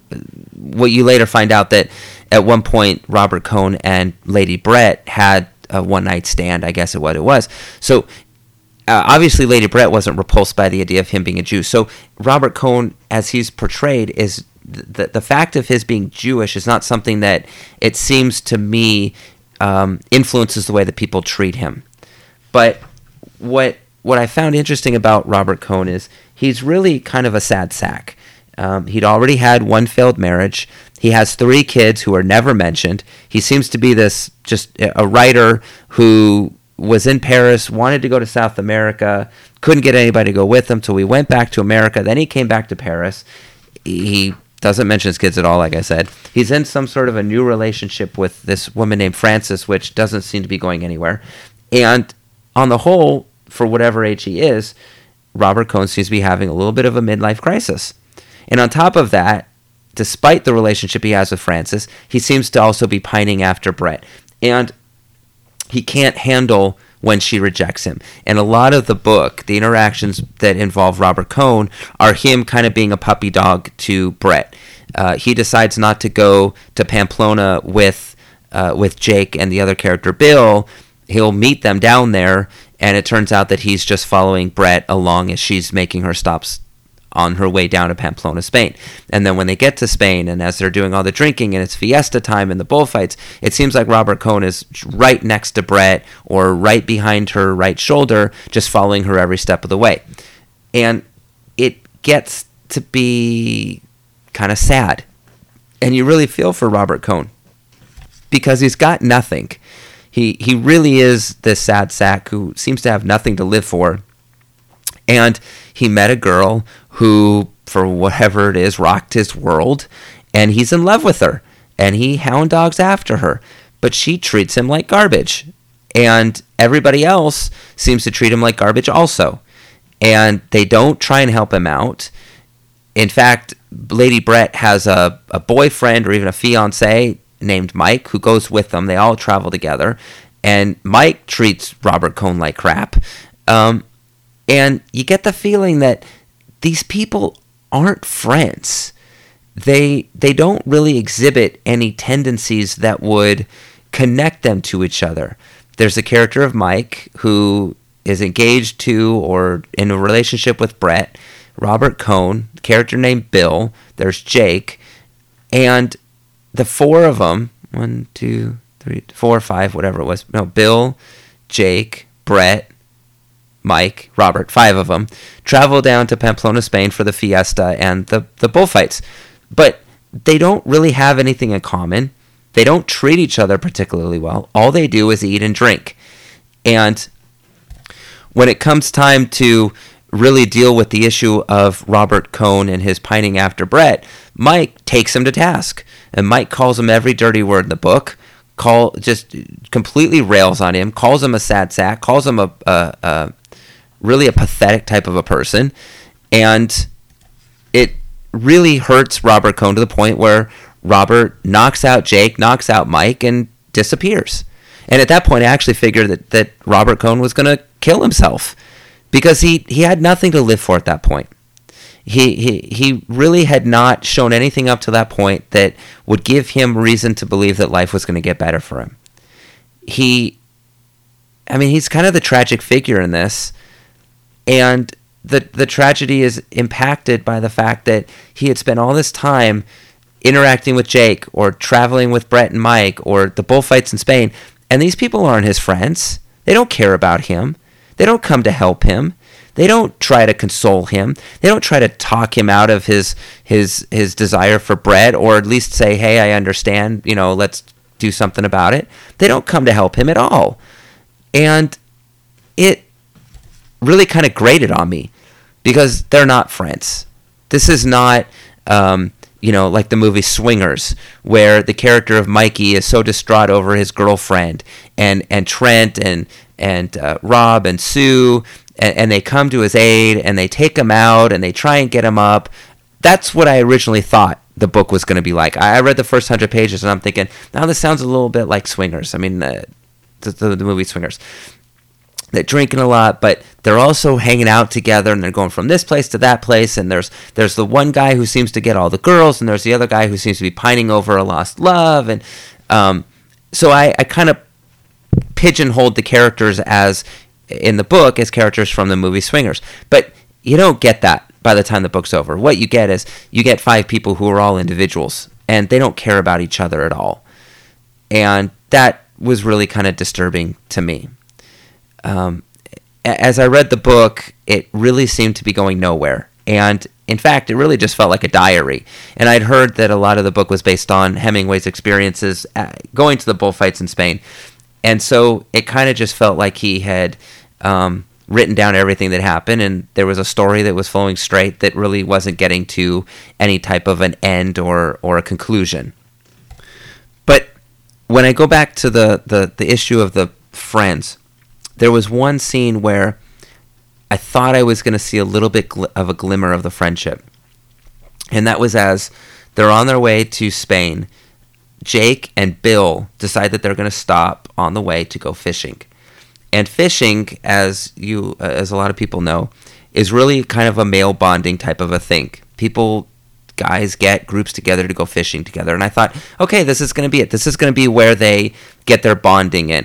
Speaker 1: What you later find out that at one point Robert Cohn and Lady Brett had a one-night stand, I guess what it was. So obviously Lady Brett wasn't repulsed by the idea of him being a Jew. So Robert Cohn, as he's portrayed, is the fact of his being Jewish is not something that it seems to me influences the way that people treat him. But what I found interesting about Robert Cohn is he's really kind of a sad sack. He'd already had one failed marriage. He has 3 kids who are never mentioned. He seems to be just a writer who was in Paris, wanted to go to South America, couldn't get anybody to go with him, so he went back to America. Then he came back to Paris. He doesn't mention his kids at all, like I said. He's in some sort of a new relationship with this woman named Frances, which doesn't seem to be going anywhere. And on the whole, for whatever age he is, Robert Cohn seems to be having a little bit of a midlife crisis. And on top of that, despite the relationship he has with Frances, he seems to also be pining after Brett. And he can't handle when she rejects him. And a lot of the book, the interactions that involve Robert Cohn, are him kind of being a puppy dog to Brett. He decides not to go to Pamplona with Jake and the other character Bill. He'll meet them down there, and it turns out that he's just following Brett along as she's making her stops on her way down to Pamplona, Spain. And then when they get to Spain, and as they're doing all the drinking and it's fiesta time and the bullfights, it seems like Robert Cohn is right next to Brett or right behind her right shoulder, just following her every step of the way. And it gets to be kind of sad. And you really feel for Robert Cohn because he's got nothing. He really is this sad sack who seems to have nothing to live for. And he met a girl who, for whatever it is, rocked his world, and he's in love with her, and he hound dogs after her, but she treats him like garbage, and everybody else seems to treat him like garbage also, and they don't try and help him out. In fact, Lady Brett has a boyfriend or even a fiancé named Mike who goes with them. They all travel together, and Mike treats Robert Cohn like crap. And you get the feeling that these people aren't friends. They don't really exhibit any tendencies that would connect them to each other. There's a character of Mike who is engaged to or in a relationship with Brett, Robert Cohn, a character named Bill, there's Jake, and the 4 of them, 1, 2, 3, 4, 5, whatever it was, Bill, Jake, Brett, Mike, Robert, 5 of them, travel down to Pamplona, Spain for the fiesta and the bullfights. But they don't really have anything in common. They don't treat each other particularly well. All they do is eat and drink. And when it comes time to really deal with the issue of Robert Cohn and his pining after Brett, Mike takes him to task. And Mike calls him every dirty word in the book, just completely rails on him, calls him a sad sack, calls him a really a pathetic type of a person. And it really hurts Robert Cohn to the point where Robert knocks out Jake, knocks out Mike, and disappears. And at that point, I actually figured that Robert Cohn was going to kill himself because he had nothing to live for at that point. He really had not shown anything up to that point that would give him reason to believe that life was going to get better for him. He's kind of the tragic figure in this, and the tragedy is impacted by the fact that he had spent all this time interacting with Jake or traveling with Brett and Mike or the bullfights in Spain, and these people aren't his friends. They don't care about him. They don't come to help him. They don't try to console him. They don't try to talk him out of his desire for Brett, or at least say, hey, I understand, let's do something about it. They don't come to help him at all. And it really kind of grated on me because they're not friends. This is not, like the movie Swingers, where the character of Mikey is so distraught over his girlfriend, and Trent and Rob and Sue, and they come to his aid, and they take him out, and they try and get him up. That's what I originally thought the book was going to be like. I read the first 100 pages, and I'm thinking, now this sounds a little bit like Swingers. I mean, the movie Swingers. They're drinking a lot, but they're also hanging out together, and they're going from this place to that place, and there's the one guy who seems to get all the girls, and there's the other guy who seems to be pining over a lost love, and so I kind of pigeonholed the characters as in the book as characters from the movie Swingers. But you don't get that by the time the book's over. What you get is you get 5 people who are all individuals, and they don't care about each other at all. And that was really kind of disturbing to me. As I read the book, it really seemed to be going nowhere. And in fact, it really just felt like a diary. And I'd heard that a lot of the book was based on Hemingway's experiences going to the bullfights in Spain. And so it kind of just felt like he had written down everything that happened, and there was a story that was flowing straight that really wasn't getting to any type of an end or a conclusion. But when I go back to the issue of the friends, there was one scene where I thought I was going to see a little bit of a glimmer of the friendship. And that was as they're on their way to Spain, Jake and Bill decide that they're going to stop on the way to go fishing. And fishing, as a lot of people know, is really kind of a male bonding type of a thing. Guys get groups together to go fishing together. And I thought, okay, this is going to be it. This is going to be where they get their bonding in.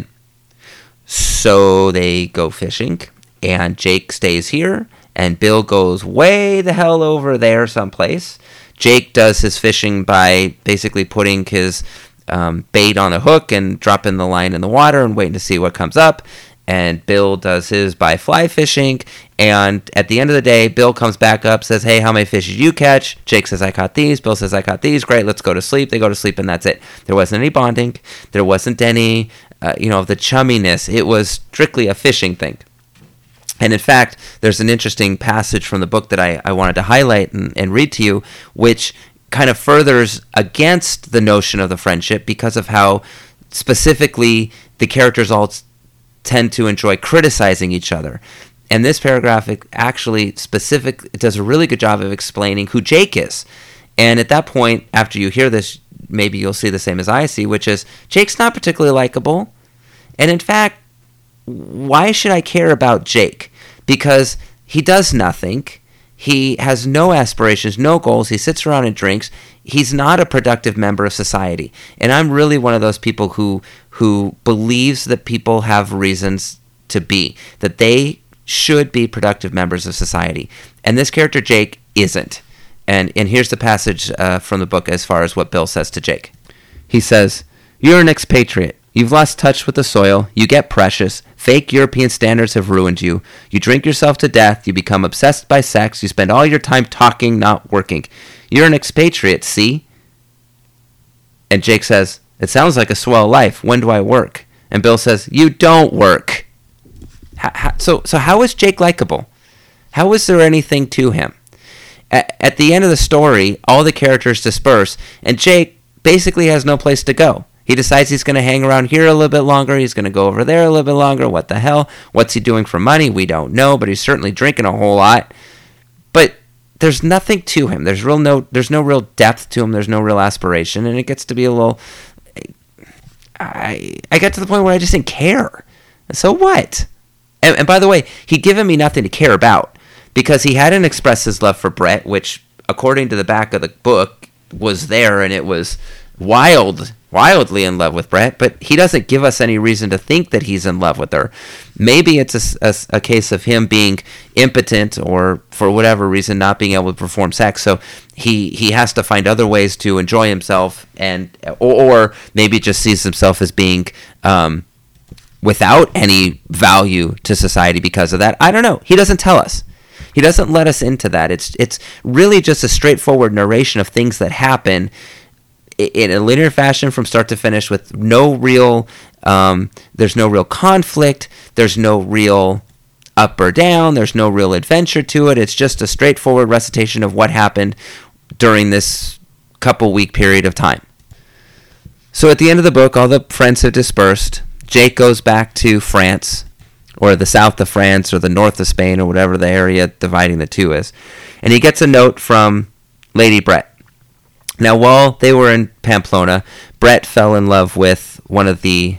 Speaker 1: So they go fishing, and Jake stays here, and Bill goes way the hell over there someplace. Jake does his fishing by basically putting his bait on a hook and dropping the line in the water and waiting to see what comes up. And Bill does his by fly fishing. And at the end of the day, Bill comes back up, says, hey, how many fish did you catch? Jake says, I caught these. Bill says, I caught these. Great, let's go to sleep. They go to sleep, and that's it. There wasn't any bonding. There wasn't any, of the chumminess. It was strictly a fishing thing. And in fact, there's an interesting passage from the book that I wanted to highlight and read to you, which kind of furthers against the notion of the friendship because of how specifically the characters all tend to enjoy criticizing each other. And this paragraph actually it does a really good job of explaining who Jake is. And at that point, after you hear this, maybe you'll see the same as I see, which is Jake's not particularly likable. And in fact, why should I care about Jake? Because he does nothing. He has no aspirations, no goals. He sits around and drinks. He's not a productive member of society. And I'm really one of those people who believes that people have reasons to be, that they should be productive members of society. And this character, Jake, isn't. And here's the passage from the book as far as what Bill says to Jake. He says, "You're an expatriate. You've lost touch with the soil. You get precious. Fake European standards have ruined you. You drink yourself to death. You become obsessed by sex. You spend all your time talking, not working. You're an expatriate, see?" And Jake says, "It sounds like a swell life. When do I work?" And Bill says, "You don't work." So how is Jake likable? How is there anything to him? At the end of the story, all the characters disperse, and Jake basically has no place to go. He decides he's going to hang around here a little bit longer. He's going to go over there a little bit longer. What the hell? What's he doing for money? We don't know, but he's certainly drinking a whole lot. But there's nothing to him. There's no real depth to him. There's no real aspiration, and it gets to be a little. I got to the point where I just didn't care. So what? And by the way, he'd given me nothing to care about because he hadn't expressed his love for Brett, which, according to the back of the book, was there, and it was wildly in love with Brett, but he doesn't give us any reason to think that he's in love with her. Maybe it's a case of him being impotent or for whatever reason not being able to perform sex, so he has to find other ways to enjoy himself, or maybe just sees himself as being without any value to society because of that. I don't know. He doesn't tell us. He doesn't let us into that. It's really just a straightforward narration of things that happen in a linear fashion from start to finish with no real, there's no real conflict, there's no real up or down, there's no real adventure to it. It's just a straightforward recitation of what happened during this couple week period of time. So at the end of the book, all the friends have dispersed. Jake goes back to France, or the south of France, or the north of Spain, or whatever the area dividing the two is. And he gets a note from Lady Brett. Now, while they were in Pamplona, Brett fell in love with one of the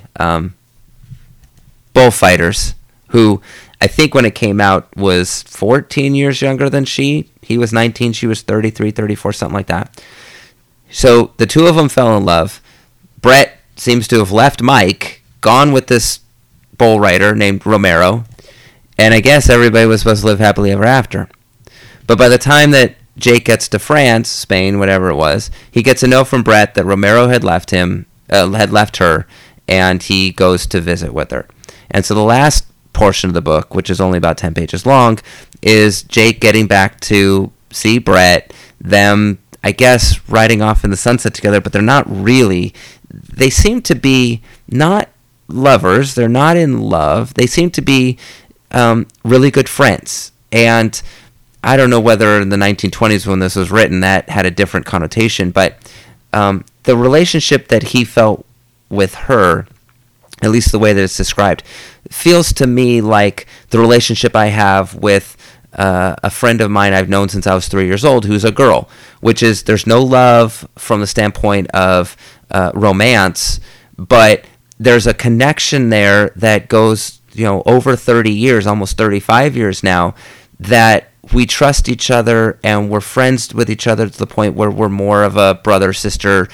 Speaker 1: bullfighters, who I think when it came out was 14 years younger than she. He was 19, she was 33, 34, something like that. So the two of them fell in love. Brett seems to have left Mike, gone with this bull rider named Romero, and I guess everybody was supposed to live happily ever after. But by the time that Jake gets to France, Spain, whatever it was, he gets a note from Brett that Romero had left her, and he goes to visit with her. And so the last portion of the book, which is only about 10 pages long, is Jake getting back to see Brett, them, I guess, riding off in the sunset together, but they're not really. They seem to be not lovers. They're not in love. They seem to be really good friends. And I don't know whether in the 1920s when this was written that had a different connotation, but the relationship that he felt with her, at least the way that it's described, feels to me like the relationship I have with a friend of mine I've known since I was 3 years old who's a girl, which is there's no love from the standpoint of romance, but there's a connection there that goes, over 30 years, almost 35 years now, that we trust each other and we're friends with each other to the point where we're more of a brother, sister,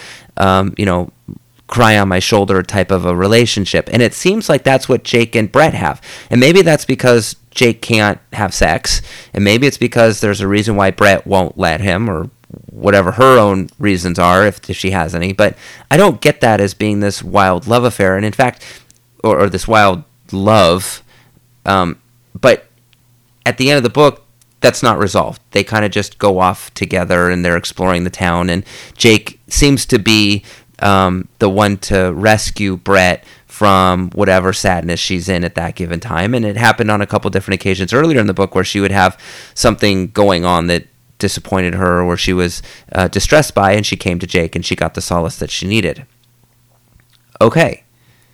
Speaker 1: cry on my shoulder type of a relationship. And it seems like that's what Jake and Brett have. And maybe that's because Jake can't have sex. And maybe it's because there's a reason why Brett won't let him, or whatever her own reasons are, if she has any. But I don't get that as being this wild love affair. And in fact, or this wild love. But at the end of the book, that's not resolved. They kind of just go off together and they're exploring the town. And Jake seems to be the one to rescue Brett from whatever sadness she's in at that given time. And it happened on a couple different occasions earlier in the book where she would have something going on that disappointed her or she was distressed by, and she came to Jake and she got the solace that she needed. Okay.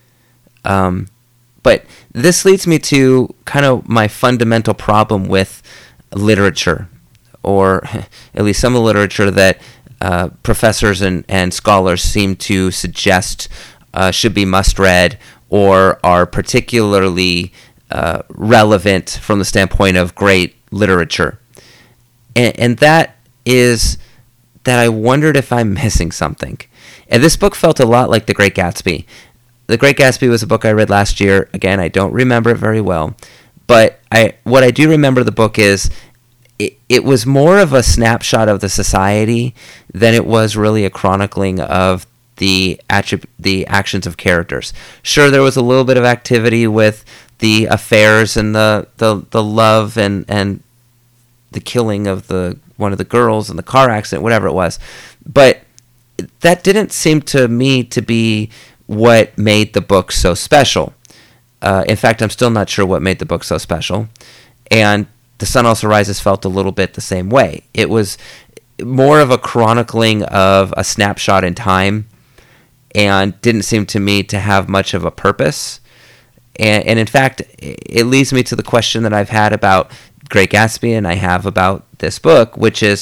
Speaker 1: But this leads me to kind of my fundamental problem with literature, or at least some of the literature that professors and scholars seem to suggest should be must-read or are particularly relevant from the standpoint of great literature. And that is that I wondered if I'm missing something. And this book felt a lot like The Great Gatsby. The Great Gatsby was a book I read last year. Again, I don't remember it very well. But what I do remember the book is it was more of a snapshot of the society than it was really a chronicling of the actions of characters. Sure, there was a little bit of activity with the affairs and the love and the killing of one of the girls and the car accident, whatever it was. But that didn't seem to me to be what made the book so special. In fact, I'm still not sure what made the book so special. And The Sun Also Rises felt a little bit the same way. It was more of a chronicling of a snapshot in time and didn't seem to me to have much of a purpose. And in fact, it leads me to the question that I've had about Great Gatsby and I have about this book, which is,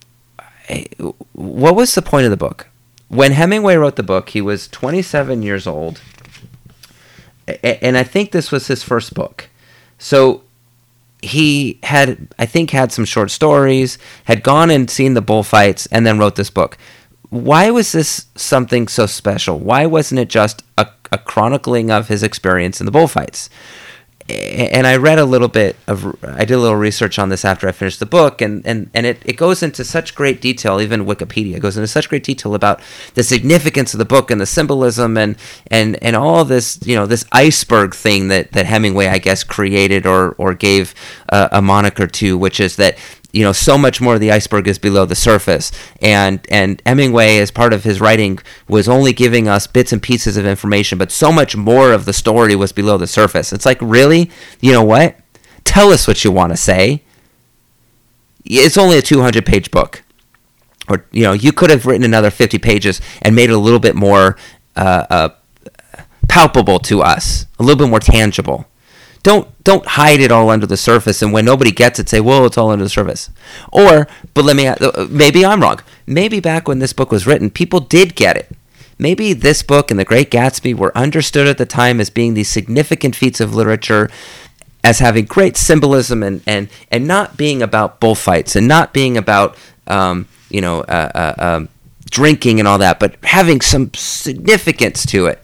Speaker 1: what was the point of the book? When Hemingway wrote the book, he was 27 years old, and I think this was his first book. So he had, I think, had some short stories, had gone and seen the bullfights, and then wrote this book. Why was this something so special? Why wasn't it just a chronicling of his experience in the bullfights? And I read a little bit I did a little research on this after I finished the book, and it goes into such great detail. Even Wikipedia goes into such great detail about the significance of the book and the symbolism and all this, this iceberg thing that Hemingway, I guess, created or gave a moniker to, which is that, so much more of the iceberg is below the surface. And Hemingway, as part of his writing, was only giving us bits and pieces of information, but so much more of the story was below the surface. It's like, really? You know what? Tell us what you want to say. It's only a 200-page book. Or, you could have written another 50 pages and made it a little bit more palpable to us, a little bit more tangible. Don't hide it all under the surface, and when nobody gets it, say, well, it's all under the surface. But maybe I'm wrong. Maybe back when this book was written, people did get it. Maybe this book and The Great Gatsby were understood at the time as being these significant feats of literature, as having great symbolism and not being about bullfights and not being about drinking and all that, but having some significance to it.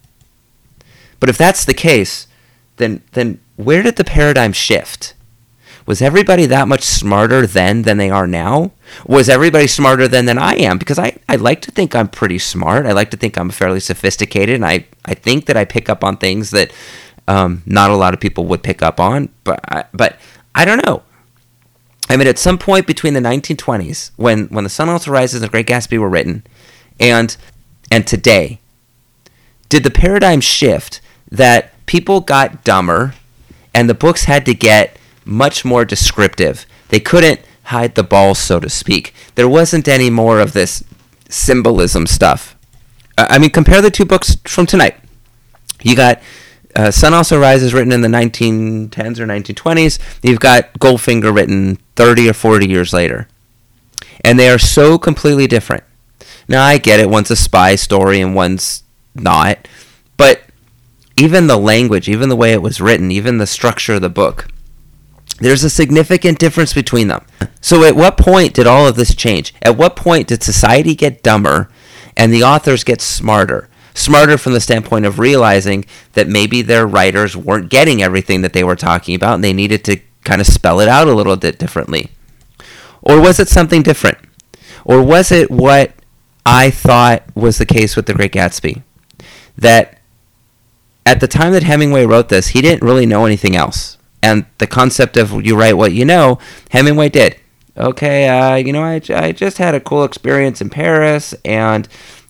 Speaker 1: But if that's the case, then where did the paradigm shift? Was everybody that much smarter then than they are now? Was everybody smarter then than I am? Because I like to think I'm pretty smart. I like to think I'm fairly sophisticated, and I think that I pick up on things that not a lot of people would pick up on. But I don't know. I mean, at some point between the 1920s, when The Sun Also Rises and The Great Gatsby were written, and today, did the paradigm shift that people got dumber and the books had to get much more descriptive? They couldn't hide the ball, so to speak. There wasn't any more of this symbolism stuff. I mean, compare the two books from tonight. You got Sun Also Rises written in the 1910s or 1920s. You've got Goldfinger written 30 or 40 years later. And they are so completely different. Now, I get it. One's a spy story and one's not. But even the language, even the way it was written, even the structure of the book, there's a significant difference between them. So at what point did all of this change? At what point did society get dumber and the authors get smarter? Smarter from the standpoint of realizing that maybe their writers weren't getting everything that they were talking about and they needed to kind of spell it out a little bit differently. Or was it something different? Or was it what I thought was the case with The Great Gatsby? That at the time that Hemingway wrote this, he didn't really know anything else. And the concept of you write what you know, Hemingway did. Okay, I just had a cool experience in Paris, and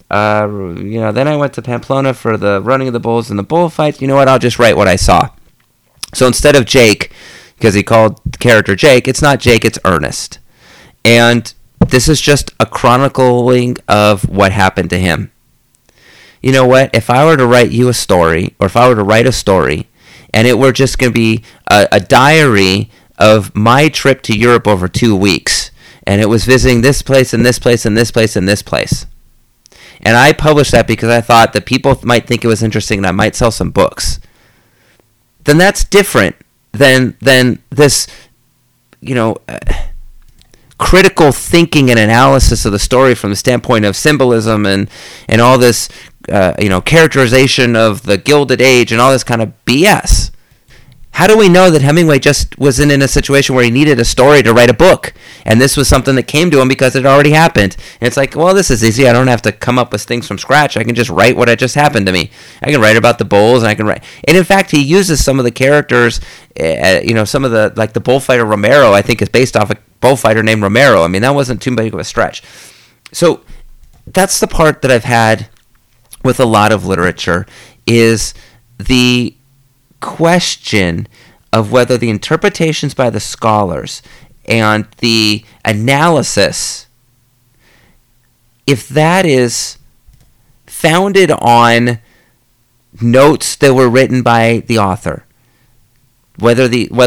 Speaker 1: then I went to Pamplona for the running of the bulls and the bullfights. You know what? I'll just write what I saw. So instead of Jake, because he called the character Jake, it's not Jake, it's Ernest. And this is just a chronicling of what happened to him. You know what? If I were to write you a story, or if I were to write a story, and it were just going to be a diary of my trip to Europe over 2 weeks, and it was visiting this place and this place and this place and this place, and I published that because I thought that people might think it was interesting and I might sell some books, then that's different than this, critical thinking and analysis of the story from the standpoint of symbolism and all this, characterization of the Gilded Age and all this kind of BS. How do we know that Hemingway just wasn't in a situation where he needed a story to write a book, and this was something that came to him because it already happened? And it's like, well, this is easy. I don't have to come up with things from scratch. I can just write what had just happened to me. I can write about the bulls, and I can write. And in fact, he uses some of the characters. Some of the bullfighter Romero, I think, is based off a bullfighter named Romero. I mean, that wasn't too big of a stretch. So that's the part that I've had with a lot of literature, is the question of whether the interpretations by the scholars and the analysis, if that is founded on notes that were written by the author, whether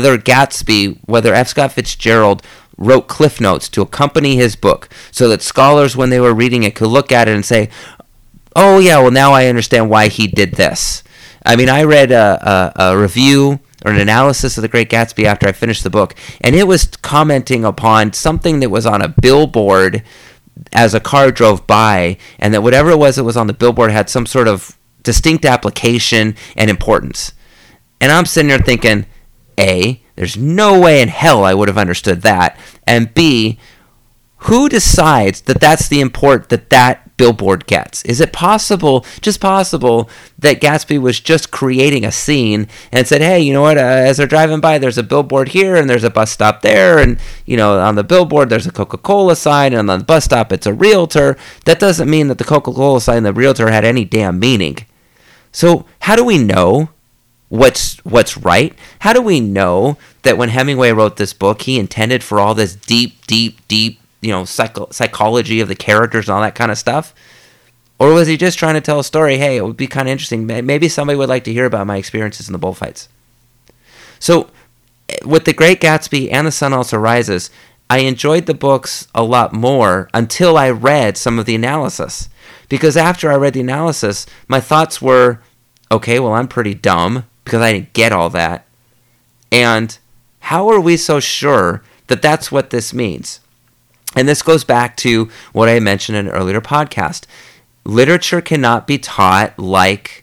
Speaker 1: F. Scott Fitzgerald wrote cliff notes to accompany his book so that scholars, when they were reading it, could look at it and say, oh yeah, well now I understand why he did this. I mean, I read a review or an analysis of The Great Gatsby after I finished the book, and it was commenting upon something that was on a billboard as a car drove by, and that whatever it was that was on the billboard had some sort of distinct application and importance. And I'm sitting there thinking, A, there's no way in hell I would have understood that, and B, who decides that that's the import that billboard gets? Is it just possible, that Gatsby was just creating a scene and said, hey, you know what, as they're driving by, there's a billboard here and there's a bus stop there, and, you know, on the billboard there's a Coca-Cola sign, and on the bus stop it's a realtor. That doesn't mean that the Coca-Cola sign and the realtor had any damn meaning. So how do we know what's right? How do we know that when Hemingway wrote this book, he intended for all this deep, you know, psychology of the characters and all that kind of stuff? Or was he just trying to tell a story? Hey, it would be kind of interesting. Maybe somebody would like to hear about my experiences in the bullfights. So with The Great Gatsby and The Sun Also Rises, I enjoyed the books a lot more until I read some of the analysis. Because after I read the analysis, my thoughts were, okay, well, I'm pretty dumb because I didn't get all that. And how are we so sure that that's what this means? And this goes back to what I mentioned in an earlier podcast. Literature cannot be taught like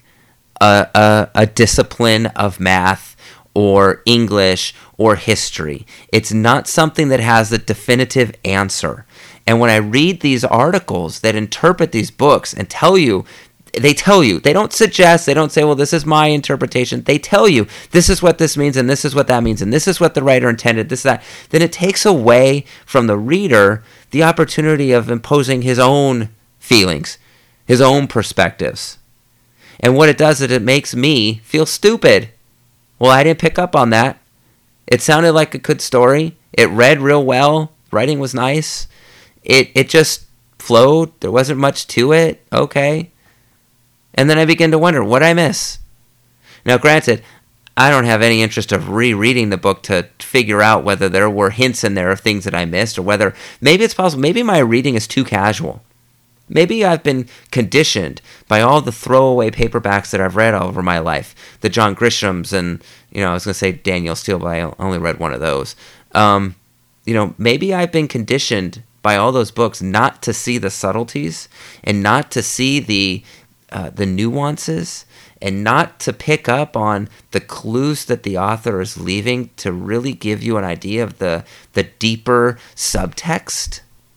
Speaker 1: a discipline of math or English or history. It's not something that has a definitive answer. And when I read these articles that interpret these books and they don't suggest, they don't say, well, this is my interpretation. They tell you, this is what this means, and this is what that means, and this is what the writer intended, this, that. Then it takes away from the reader the opportunity of imposing his own feelings, his own perspectives. And what it does is it makes me feel stupid. Well, I didn't pick up on that. It sounded like a good story. It read real well. Writing was nice. It just flowed. There wasn't much to it. Okay. And then I begin to wonder, what I miss? Now, granted, I don't have any interest of rereading the book to figure out whether there were hints in there of things that I missed, or whether maybe it's possible, maybe my reading is too casual. Maybe I've been conditioned by all the throwaway paperbacks that I've read all over my life. The John Grishams and, I was going to say Danielle Steele, but I only read one of those. Maybe I've been conditioned by all those books not to see the subtleties and not to see the nuances and not to pick up on the clues that the author is leaving to really give you an idea of the deeper subtext.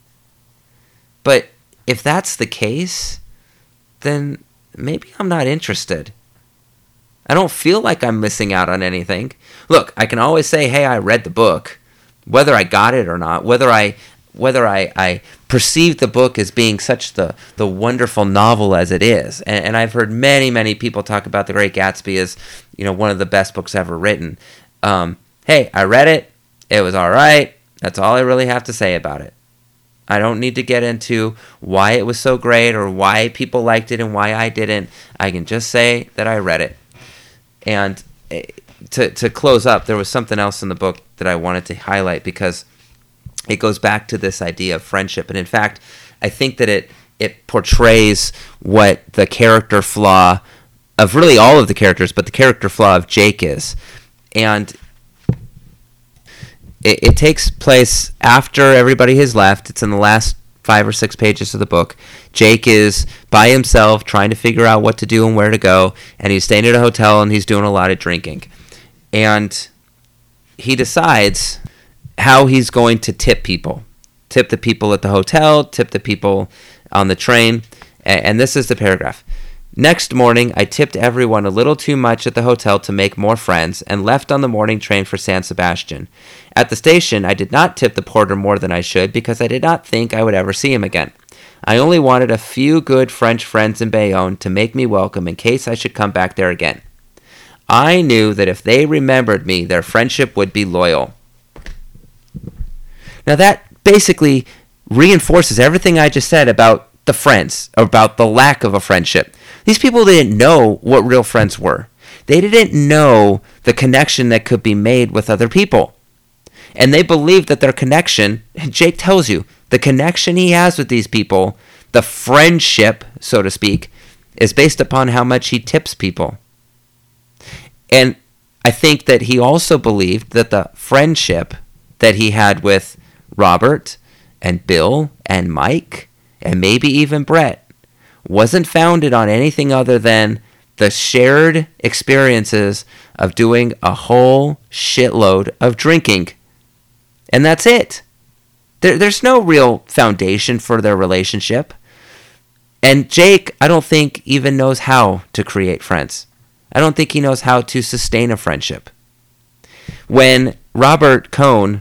Speaker 1: But if that's the case, then maybe I'm not interested. I don't feel like I'm missing out on anything. Look, I can always say, hey, I read the book, whether I got it or not, whether I perceived the book as being such the wonderful novel as it is. And I've heard many, many people talk about The Great Gatsby as, one of the best books ever written. Hey, I read it. It was all right. That's all I really have to say about it. I don't need to get into why it was so great or why people liked it and why I didn't. I can just say that I read it. And to close up, there was something else in the book that I wanted to highlight because it goes back to this idea of friendship. And in fact, I think that it portrays what the character flaw of really all of the characters, but the character flaw of Jake is. And it takes place after everybody has left. It's in the last 5 or 6 pages of the book. Jake is by himself trying to figure out what to do and where to go. And he's staying at a hotel and he's doing a lot of drinking. And he decides how he's going to tip people. Tip the people at the hotel, tip the people on the train. And this is the paragraph. Next morning, I tipped everyone a little too much at the hotel to make more friends and left on the morning train for San Sebastian. At the station, I did not tip the porter more than I should because I did not think I would ever see him again. I only wanted a few good French friends in Bayonne to make me welcome in case I should come back there again. I knew that if they remembered me, their friendship would be loyal. Now that basically reinforces everything I just said about the friends, about the lack of a friendship. These people didn't know what real friends were. They didn't know the connection that could be made with other people. And they believed that their connection, and Jake tells you, the connection he has with these people, the friendship, so to speak, is based upon how much he tips people. And I think that he also believed that the friendship that he had with Robert and Bill and Mike and maybe even Brett wasn't founded on anything other than the shared experiences of doing a whole shitload of drinking. And that's it. There's no real foundation for their relationship. And Jake, I don't think, even knows how to create friends. I don't think he knows how to sustain a friendship. When Robert Cohn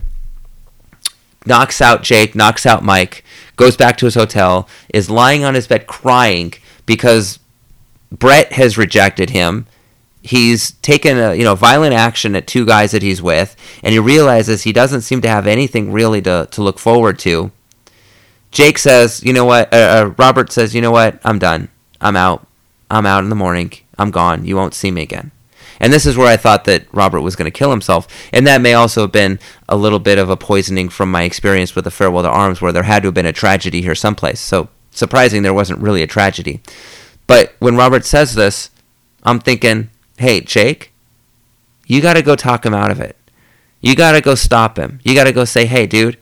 Speaker 1: knocks out Jake, knocks out Mike, goes back to his hotel, is lying on his bed crying because Brett has rejected him. He's taken a violent action at two guys that he's with, and he realizes he doesn't seem to have anything really to look forward to. Jake says, you know what? Robert says, you know what? I'm done. I'm out. I'm out in the morning. I'm gone. You won't see me again. And this is where I thought that Robert was going to kill himself. And that may also have been a little bit of a poisoning from my experience with the Farewell to Arms, where there had to have been a tragedy here someplace. So surprising there wasn't really a tragedy. But when Robert says this, I'm thinking, hey, Jake, you got to go talk him out of it. You got to go stop him. You got to go say, hey, dude,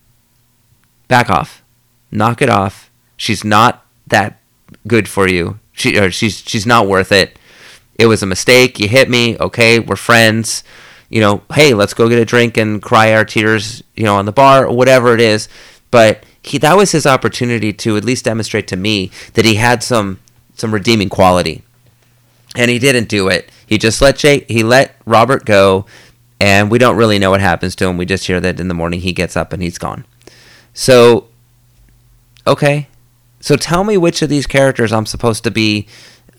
Speaker 1: back off. Knock it off. She's not that good for you. She's not worth it. It was a mistake. You hit me. Okay, we're friends. Hey, let's go get a drink and cry our tears, on the bar or whatever it is. But that was his opportunity to at least demonstrate to me that he had some redeeming quality. And he didn't do it. He just let Robert go, and we don't really know what happens to him. We just hear that in the morning he gets up and he's gone. So, okay. So tell me which of these characters I'm supposed to be,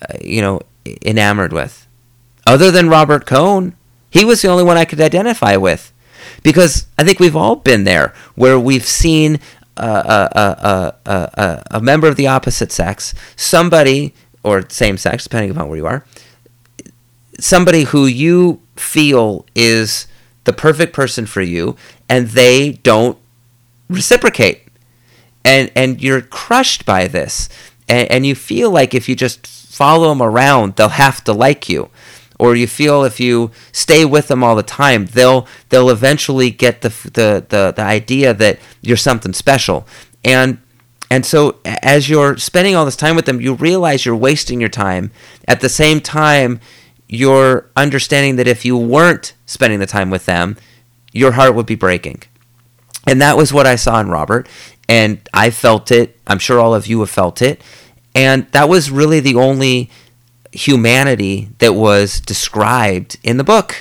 Speaker 1: enamored with. Other than Robert Cohn, he was the only one I could identify with. Because I think we've all been there, where we've seen a member of the opposite sex, somebody, or same sex, depending upon where you are, somebody who you feel is the perfect person for you, and they don't reciprocate. And you're crushed by this. And you feel like if you just follow them around, they'll have to like you. Or you feel if you stay with them all the time, they'll eventually get the idea that you're something special. And so as you're spending all this time with them, you realize you're wasting your time. At the same time, you're understanding that if you weren't spending the time with them, your heart would be breaking. And that was what I saw in Robert. And I felt it. I'm sure all of you have felt it. And that was really the only humanity that was described in the book.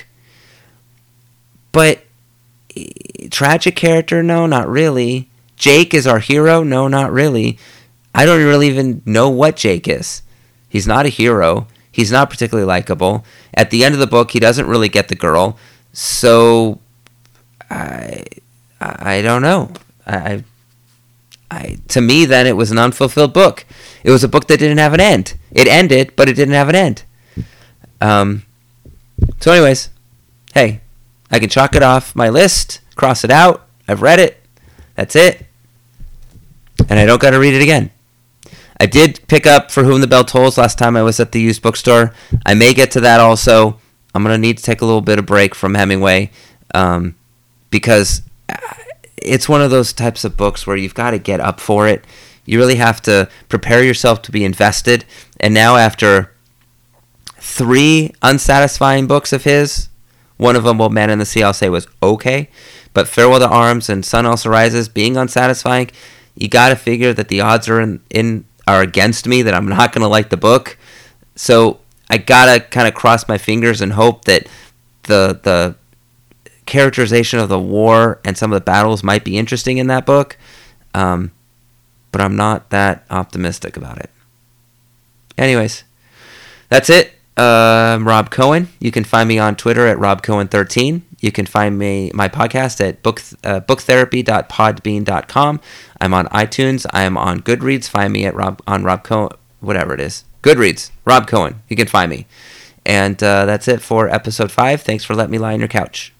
Speaker 1: But tragic character? No, not really. Jake is our hero? No, not really. I don't really even know what Jake is. He's not a hero. He's not particularly likable. At the end of the book, he doesn't really get the girl. So I don't know. To me, then, it was an unfulfilled book. It was a book that didn't have an end. It ended, but it didn't have an end. So anyways, hey, I can chalk it off my list, cross it out. I've read it. That's it. And I don't got to read it again. I did pick up For Whom the Bell Tolls last time I was at the used bookstore. I may get to that also. I'm going to need to take a little bit of break from Hemingway because it's one of those types of books where you've got to get up for it. You really have to prepare yourself to be invested. And now after 3 unsatisfying books of his, one of them, Old Man in the Sea, I'll say was okay. But Farewell to Arms and Sun Also Rises being unsatisfying, you got to figure that the odds are are against me, that I'm not going to like the book. So I got to kind of cross my fingers and hope that the characterization of the war and some of the battles might be interesting in that book, but I'm not that optimistic about it. Anyways, that's it. Rob Cohen. You can find me on Twitter at RobCohen13. You can find my podcast at booktherapy.podbean.com. I'm on iTunes. I'm on Goodreads. Find me at Rob Cohen, whatever it is. Goodreads, Rob Cohen. You can find me. And that's it for episode 5. Thanks for letting me lie on your couch.